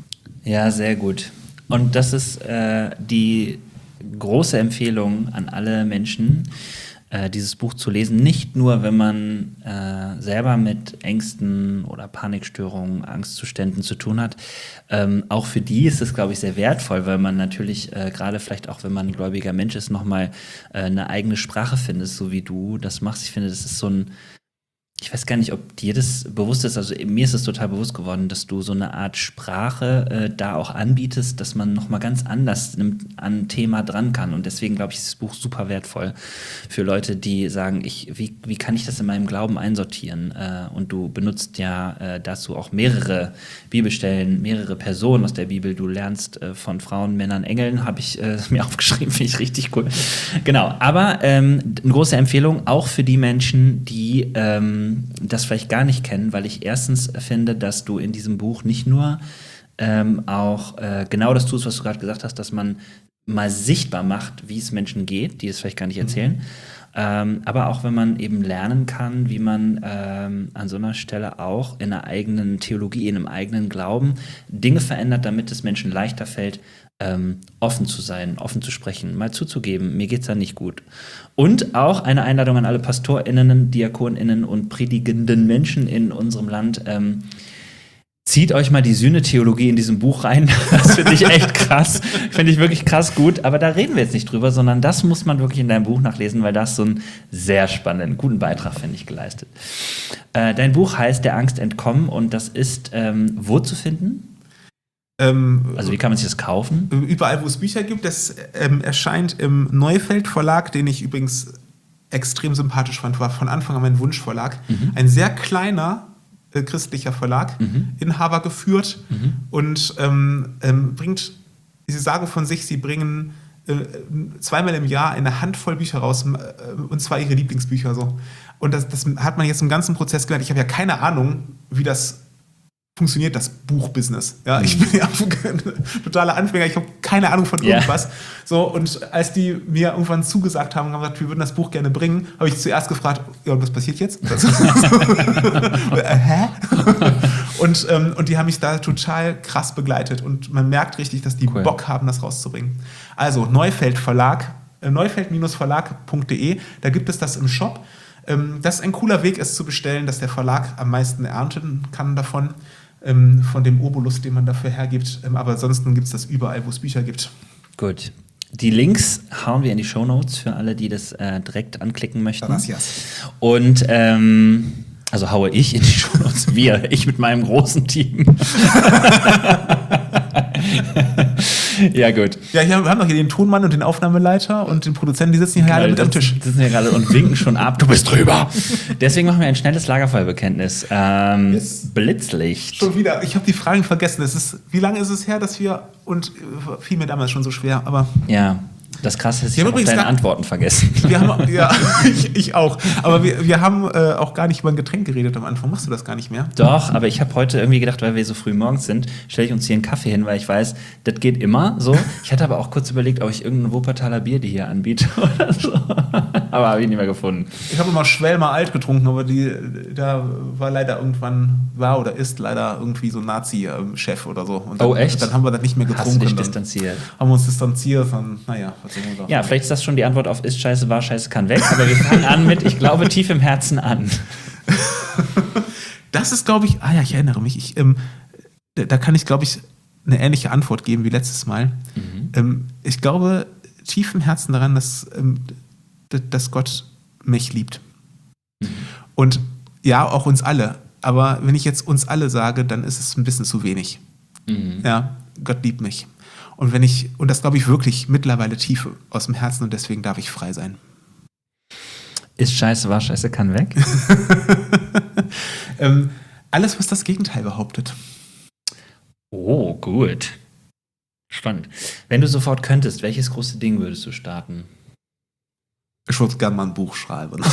Speaker 1: Ja, sehr gut. Und das ist äh, die große Empfehlung an alle Menschen, äh, dieses Buch zu lesen. Nicht nur, wenn man äh, selber mit Ängsten oder Panikstörungen, Angstzuständen zu tun hat. Ähm, auch für die ist es, glaube ich, sehr wertvoll, weil man natürlich, äh, gerade vielleicht auch, wenn man ein gläubiger Mensch ist, nochmal äh, eine eigene Sprache findet, so wie du das machst. Ich finde, das ist so ein Ich weiß gar nicht, ob dir das bewusst ist, also mir ist es total bewusst geworden, dass du so eine Art Sprache äh, da auch anbietest, dass man nochmal ganz anders an ein Thema dran kann. Und deswegen, glaube ich, ist das Buch super wertvoll für Leute, die sagen, ich, wie, wie kann ich das in meinem Glauben einsortieren? Äh, und du benutzt ja äh, dazu auch mehrere Bibelstellen, mehrere Personen aus der Bibel. Du lernst äh, von Frauen, Männern, Engeln, habe ich äh, mir aufgeschrieben, finde ich richtig cool. Genau, aber ähm, eine große Empfehlung auch für die Menschen, die ähm, das vielleicht gar nicht kennen, weil ich erstens finde, dass du in diesem Buch nicht nur ähm, auch äh, genau das tust, was du gerade gesagt hast, dass man mal sichtbar macht, wie es Menschen geht, die es vielleicht gar nicht erzählen, mhm. ähm, aber auch wenn man eben lernen kann, wie man ähm, an so einer Stelle auch in einer eigenen Theologie, in einem eigenen Glauben Dinge verändert, damit es Menschen leichter fällt, Ähm, offen zu sein, offen zu sprechen, mal zuzugeben, mir geht's da nicht gut. Und auch eine Einladung an alle PastorInnen, DiakonInnen und predigenden Menschen in unserem Land. Ähm, zieht euch mal die Sühne-Theologie in diesem Buch rein. Das finde ich echt krass. Finde ich wirklich krass gut. Aber da reden wir jetzt nicht drüber, sondern das muss man wirklich in deinem Buch nachlesen, weil das so einen sehr spannenden, guten Beitrag, finde ich, geleistet. Äh, dein Buch heißt Der Angst entkommen und das ist ähm, wo zu finden? Also wie kann man sich das kaufen?
Speaker 2: Überall, wo es Bücher gibt. Das ähm, erscheint im Neufeld Verlag, den ich übrigens extrem sympathisch fand, war von Anfang an mein Wunschverlag. Mhm. Ein sehr kleiner äh, christlicher Verlag, mhm. Inhaber geführt mhm. und ähm, ähm, bringt, sie sagen von sich, sie bringen äh, zweimal im Jahr eine Handvoll Bücher raus, äh, und zwar ihre Lieblingsbücher. So. Und das, das hat man jetzt im ganzen Prozess gelernt. Ich habe ja keine Ahnung, wie das funktioniert, das Buchbusiness. Ja, ich bin ja ein totaler Anfänger, ich habe keine Ahnung von irgendwas. Yeah. So, und als die mir irgendwann zugesagt haben und haben gesagt, wir würden das Buch gerne bringen, habe ich zuerst gefragt, ja, und was passiert jetzt? Hä? und, ähm, und die haben mich da total krass begleitet und man merkt richtig, dass die cool. Bock haben, das rauszubringen. Also, Neufeld Verlag, äh, neufeld Verlag punkt de, da gibt es das im Shop. Ähm, das ist ein cooler Weg, es zu bestellen, dass der Verlag am meisten ernten kann davon. Von dem Obolus, den man dafür hergibt. Aber ansonsten gibt es das überall, wo es Bücher gibt.
Speaker 1: Gut. Die Links hauen wir in die Shownotes für alle, die das äh, direkt anklicken möchten.
Speaker 2: Gracias.
Speaker 1: Und ähm, also haue ich in die Shownotes, wir, ich mit meinem großen Team. Ja, gut.
Speaker 2: Ja, hier, wir haben doch hier den Tonmann und den Aufnahmeleiter und den Produzenten, die sitzen hier alle mit am Tisch.
Speaker 1: Die sitzen hier gerade und winken schon ab. Du bist drüber. Deswegen machen wir ein schnelles Lagerfeuerbekenntnis. Ähm, yes. Blitzlicht.
Speaker 2: Schon wieder. Ich habe die Fragen vergessen. Es ist, wie lange ist es her, dass wir, und fiel mir damals schon so schwer, aber...
Speaker 1: Ja. Das Krasse ist, ich habe deine Antworten vergessen.
Speaker 2: Wir haben, ja, ich, ich auch. Aber wir, wir haben äh, auch gar nicht über ein Getränk geredet am Anfang. Machst du das gar nicht mehr?
Speaker 1: Doch, aber ich habe heute irgendwie gedacht, weil wir so früh morgens sind, stelle ich uns hier einen Kaffee hin, weil ich weiß, das geht immer so. Ich hatte aber auch kurz überlegt, ob ich irgendein Wuppertaler Bier die hier anbiete oder so. Aber habe ich nicht mehr gefunden.
Speaker 2: Ich habe immer Schwelmer alt getrunken, aber die, da war leider irgendwann, war oder ist leider irgendwie so ein Nazi-Chef oder so. Und dann,
Speaker 1: oh, echt?
Speaker 2: Dann haben wir das nicht mehr getrunken.
Speaker 1: Hast du dich distanziert?
Speaker 2: Haben wir uns distanziert und naja, was soll man sagen?
Speaker 1: Ja, vielleicht ist das schon die Antwort auf ist scheiße, war scheiße, kann weg. Aber wir fangen an mit, ich glaube, tief im Herzen an.
Speaker 2: Das ist, glaube ich, ah ja, ich erinnere mich. Ich, ähm, da kann ich, glaube ich, eine ähnliche Antwort geben wie letztes Mal. Mhm. Ähm, ich glaube tief im Herzen daran, dass, ähm, dass Gott mich liebt. Mhm. Und ja, auch uns alle. Aber wenn ich jetzt uns alle sage, dann ist es ein bisschen zu wenig. Mhm. Ja, Gott liebt mich. Und wenn ich, und das glaube ich wirklich mittlerweile tief aus dem Herzen und deswegen darf ich frei sein.
Speaker 1: Ist scheiße, war scheiße, kann weg?
Speaker 2: ähm, Alles, was das Gegenteil behauptet.
Speaker 1: Oh, gut. Spannend. Wenn du sofort könntest, welches große Ding würdest du starten?
Speaker 2: Ich würde gerne mal ein Buch schreiben.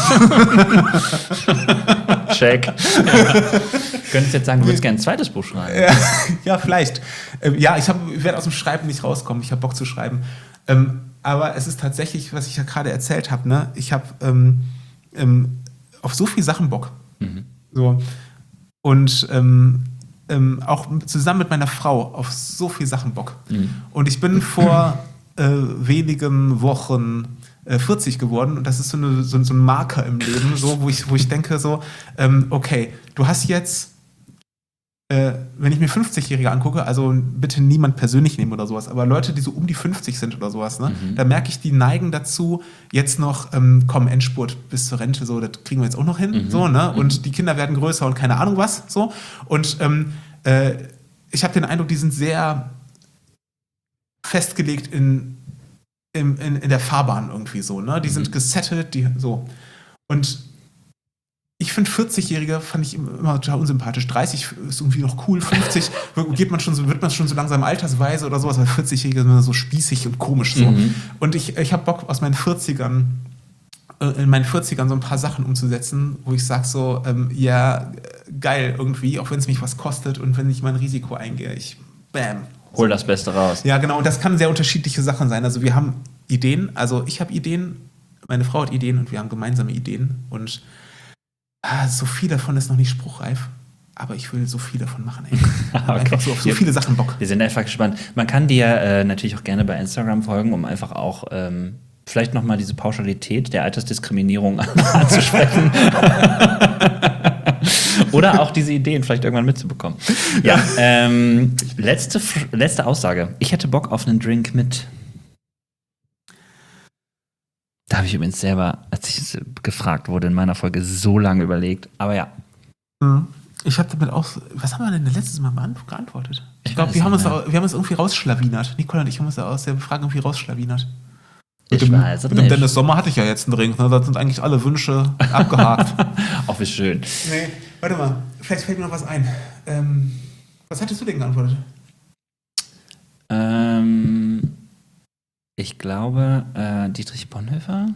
Speaker 1: Check. Ja. Du könntest jetzt sagen, du würdest gerne ein zweites Buch schreiben.
Speaker 2: Ja, ja vielleicht. Ähm, ja, ich, ich werde aus dem Schreiben nicht rauskommen. Ich habe Bock zu schreiben. Ähm, aber es ist tatsächlich, was ich ja gerade erzählt habe, ne? Ich habe ähm, ähm, auf so viele Sachen Bock.
Speaker 1: Mhm.
Speaker 2: So. Und ähm, ähm, auch zusammen mit meiner Frau auf so viele Sachen Bock.
Speaker 1: Mhm.
Speaker 2: Und ich bin vor äh, wenigen Wochen äh, vierzig geworden und das ist so, eine, so, so ein Marker im Leben, so, wo, ich, wo ich denke so, ähm, okay, du hast jetzt, äh, wenn ich mir fünfzigjährige angucke, also bitte niemand persönlich nehmen oder sowas, aber Leute, die so um die fünfzig sind oder sowas, ne,
Speaker 1: Mhm.
Speaker 2: da merke ich, die neigen dazu, jetzt noch, ähm, komm, Endspurt bis zur Rente, so, das kriegen wir jetzt auch noch hin,
Speaker 1: Mhm.
Speaker 2: so, ne, und
Speaker 1: Mhm.
Speaker 2: die Kinder werden größer und keine Ahnung was, so, und ähm, äh, ich habe den Eindruck, die sind sehr festgelegt in, in, in, in der Fahrbahn irgendwie so, ne, die sind
Speaker 1: Mhm.
Speaker 2: gesettelt, die, so, und ich finde vierzigjährige fand ich immer total unsympathisch. dreißig ist irgendwie noch cool, fünfzig geht man schon so, wird man schon so langsam altersweise oder sowas, weil vierzigjährige sind immer so spießig und komisch so.
Speaker 1: Mhm.
Speaker 2: Und ich, ich habe Bock aus meinen vierzigern, äh, in meinen vierzigern so ein paar Sachen umzusetzen, wo ich sage so, ähm, ja, geil irgendwie, auch wenn es mich was kostet und wenn ich mein Risiko eingehe, ich, bam.
Speaker 1: Hol das Beste raus.
Speaker 2: Ja, genau, und das kann sehr unterschiedliche Sachen sein. Also wir haben Ideen, also ich habe Ideen, meine Frau hat Ideen und wir haben gemeinsame Ideen und Ah, so viel davon ist noch nicht spruchreif, aber ich will so viel davon machen. Ey.
Speaker 1: Okay.
Speaker 2: Einfach so auf so viele Sachen Bock.
Speaker 1: Wir sind einfach gespannt. Man kann dir äh, natürlich auch gerne bei Instagram folgen, um einfach auch ähm, vielleicht nochmal diese Pauschalität der Altersdiskriminierung anzusprechen. Oder auch diese Ideen vielleicht irgendwann mitzubekommen. Ja, ähm, letzte, letzte Aussage. Ich hätte Bock auf einen Drink mit. Da habe ich übrigens selber, als ich gefragt wurde in meiner Folge, so lange überlegt. Aber ja.
Speaker 2: Ich habe damit auch. Was haben wir denn letztes Mal geantwortet? Ich
Speaker 1: Ich
Speaker 2: glaube,
Speaker 1: weiß
Speaker 2: wir, haben
Speaker 1: nicht
Speaker 2: uns
Speaker 1: mehr.
Speaker 2: da- wir haben uns irgendwie rausschlawinert. Nicole und ich haben uns da aus der Frage irgendwie rausschlawinert.
Speaker 1: Ich
Speaker 2: mit dem,
Speaker 1: weiß es
Speaker 2: mit dem
Speaker 1: nicht.
Speaker 2: Dennis Sommer hatte ich ja jetzt einen Drink. Ne? Da sind eigentlich alle Wünsche abgehakt.
Speaker 1: Auch wie schön.
Speaker 2: Nee, warte mal. Vielleicht fällt mir noch was ein. Ähm, was hattest du denn geantwortet?
Speaker 1: Ähm, ich glaube, äh, Dietrich Bonhoeffer.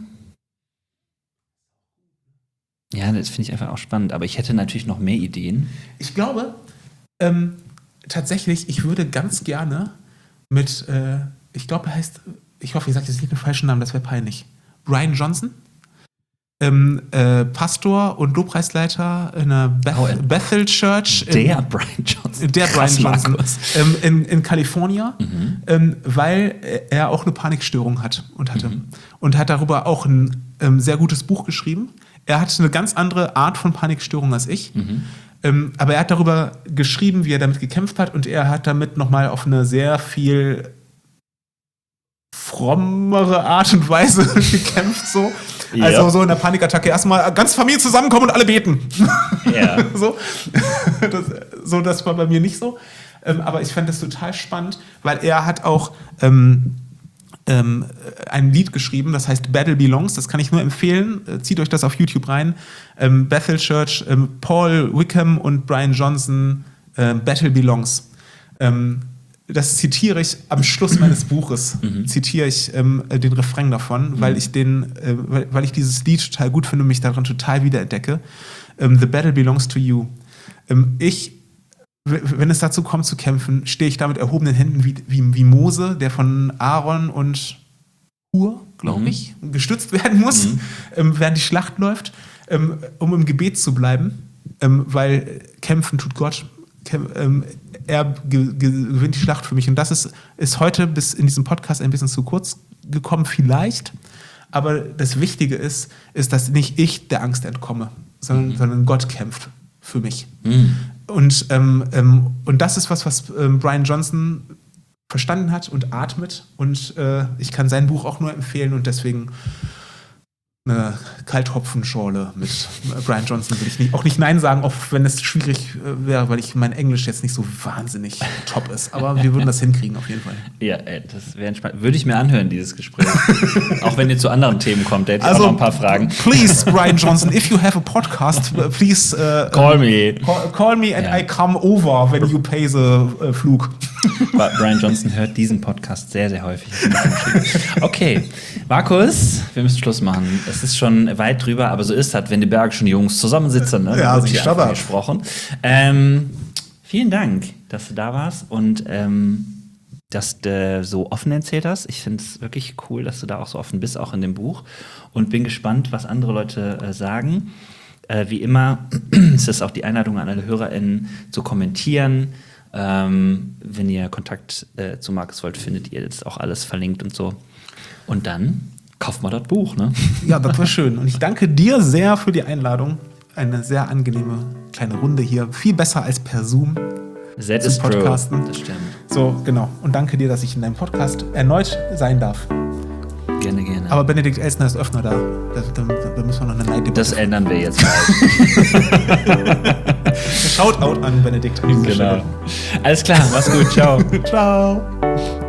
Speaker 1: Ja, das finde ich einfach auch spannend. Aber ich hätte natürlich noch mehr Ideen.
Speaker 2: Ich glaube, ähm, tatsächlich, ich würde ganz gerne mit, äh, ich glaube, er heißt, ich hoffe, ich sage jetzt nicht den falschen Namen, das wäre peinlich. Brian Johnson, ähm, äh, Pastor und Lobpreisleiter in einer Beth-
Speaker 1: Oh, in-
Speaker 2: Bethel Church.
Speaker 1: Der
Speaker 2: in,
Speaker 1: Brian Johnson.
Speaker 2: der Brian
Speaker 1: Krass,
Speaker 2: Johnson
Speaker 1: Markus.
Speaker 2: ähm, in, in Kalifornien,
Speaker 1: Mhm.
Speaker 2: ähm, weil er auch eine Panikstörung hat und hatte.
Speaker 1: Mhm.
Speaker 2: Und hat darüber auch ein ähm, sehr gutes Buch geschrieben. Er hat eine ganz andere Art von Panikstörung als ich.
Speaker 1: Mhm.
Speaker 2: Ähm, aber er hat darüber geschrieben, wie er damit gekämpft hat und er hat damit nochmal auf eine sehr viel frommere Art und Weise gekämpft. So.
Speaker 1: Ja.
Speaker 2: Also so in der Panikattacke erstmal ganz Familie zusammenkommen und alle beten.
Speaker 1: Ja.
Speaker 2: so. Das, so, das war bei mir nicht so. Ähm, aber ich fand das total spannend, weil er hat auch ähm, ähm, ein Lied geschrieben, das heißt Battle Belongs, das kann ich nur empfehlen. Äh, zieht euch das auf YouTube rein. Ähm, Bethel Church, ähm, Paul Wickham und Brian Johnson, äh, Battle Belongs. Ähm, das zitiere ich am Schluss meines Buches,
Speaker 1: Mhm.
Speaker 2: zitiere ich ähm, den Refrain davon, weil ich den, äh, weil, weil ich dieses Lied total gut finde und mich daran total wiederentdecke. Ähm, The battle belongs to you. Ähm, ich, w- wenn es dazu kommt zu kämpfen, stehe ich da mit erhobenen Händen wie, wie, wie Mose, der von Aaron und Hur, glaube
Speaker 1: Mhm.
Speaker 2: ich, gestützt werden muss,
Speaker 1: Mhm.
Speaker 2: ähm, während die Schlacht läuft, ähm, um im Gebet zu bleiben, ähm, weil kämpfen tut Gott. Käm- ähm, er ge- ge- gewinnt die Schlacht für mich. Und das ist, ist heute bis in diesem Podcast ein bisschen zu kurz gekommen, vielleicht. Aber das Wichtige ist, ist, dass nicht ich der Angst entkomme, sondern,
Speaker 1: Mhm.
Speaker 2: sondern Gott kämpft für mich.
Speaker 1: Mhm.
Speaker 2: Und, ähm, ähm, und das ist was, was ähm, Brian Johnson verstanden hat und atmet. Und äh, ich kann sein Buch auch nur empfehlen. Und deswegen eine Kalthopfenschorle mit Bryan Johnson will ich nicht, auch nicht Nein sagen, auch wenn es schwierig wäre, weil ich mein Englisch jetzt nicht so wahnsinnig top ist. Aber wir würden das hinkriegen, auf jeden Fall.
Speaker 1: Ja, ey, das wäre entspannt. Würde ich mir anhören, dieses Gespräch. Auch wenn ihr zu anderen Themen kommt, da hätte ich
Speaker 2: Also,
Speaker 1: auch noch ein paar Fragen.
Speaker 2: Please, Bryan Johnson, if you have a podcast, please uh,
Speaker 1: Call me.
Speaker 2: Call, call me and
Speaker 1: Ja.
Speaker 2: I come over when you pay the uh, Flug.
Speaker 1: Bryan Johnson hört diesen Podcast sehr, sehr häufig. Okay, Markus, wir müssen Schluss machen. Es ist schon weit drüber, aber so ist das, wenn die Bergischen Jungs zusammensitzen. Ne?
Speaker 2: Ja,
Speaker 1: Wird
Speaker 2: sie
Speaker 1: hier einfach
Speaker 2: stottert.
Speaker 1: gesprochen. Ähm, vielen Dank, dass du da warst und ähm, dass du so offen erzählt hast. Ich finde es wirklich cool, dass du da auch so offen bist, auch in dem Buch. Und bin gespannt, was andere Leute äh, sagen. Äh, wie immer ist es auch die Einladung an alle HörerInnen zu kommentieren. Ähm, wenn ihr Kontakt äh, zu Markus wollt, findet ihr jetzt auch alles verlinkt und so. Und dann kauft mal das Buch, ne?
Speaker 2: Ja, das war schön. Und ich danke dir sehr für die Einladung. Eine sehr angenehme kleine Runde hier. Viel besser als per Zoom.
Speaker 1: That
Speaker 2: Zum
Speaker 1: is true.
Speaker 2: Podcasten.
Speaker 1: Das stimmt.
Speaker 2: So, genau. Und danke dir, dass ich in deinem Podcast erneut sein darf.
Speaker 1: Gerne, gerne.
Speaker 2: Aber Benedikt Elsner ist öfter da. Da, da, da müssen wir noch eine Neiddebatte.
Speaker 1: Das ändern wir jetzt mal.
Speaker 2: Shoutout an Benedikt. an dieser
Speaker 1: Genau.
Speaker 2: Stelle.
Speaker 1: Alles klar, mach's gut. Ciao.
Speaker 2: Ciao.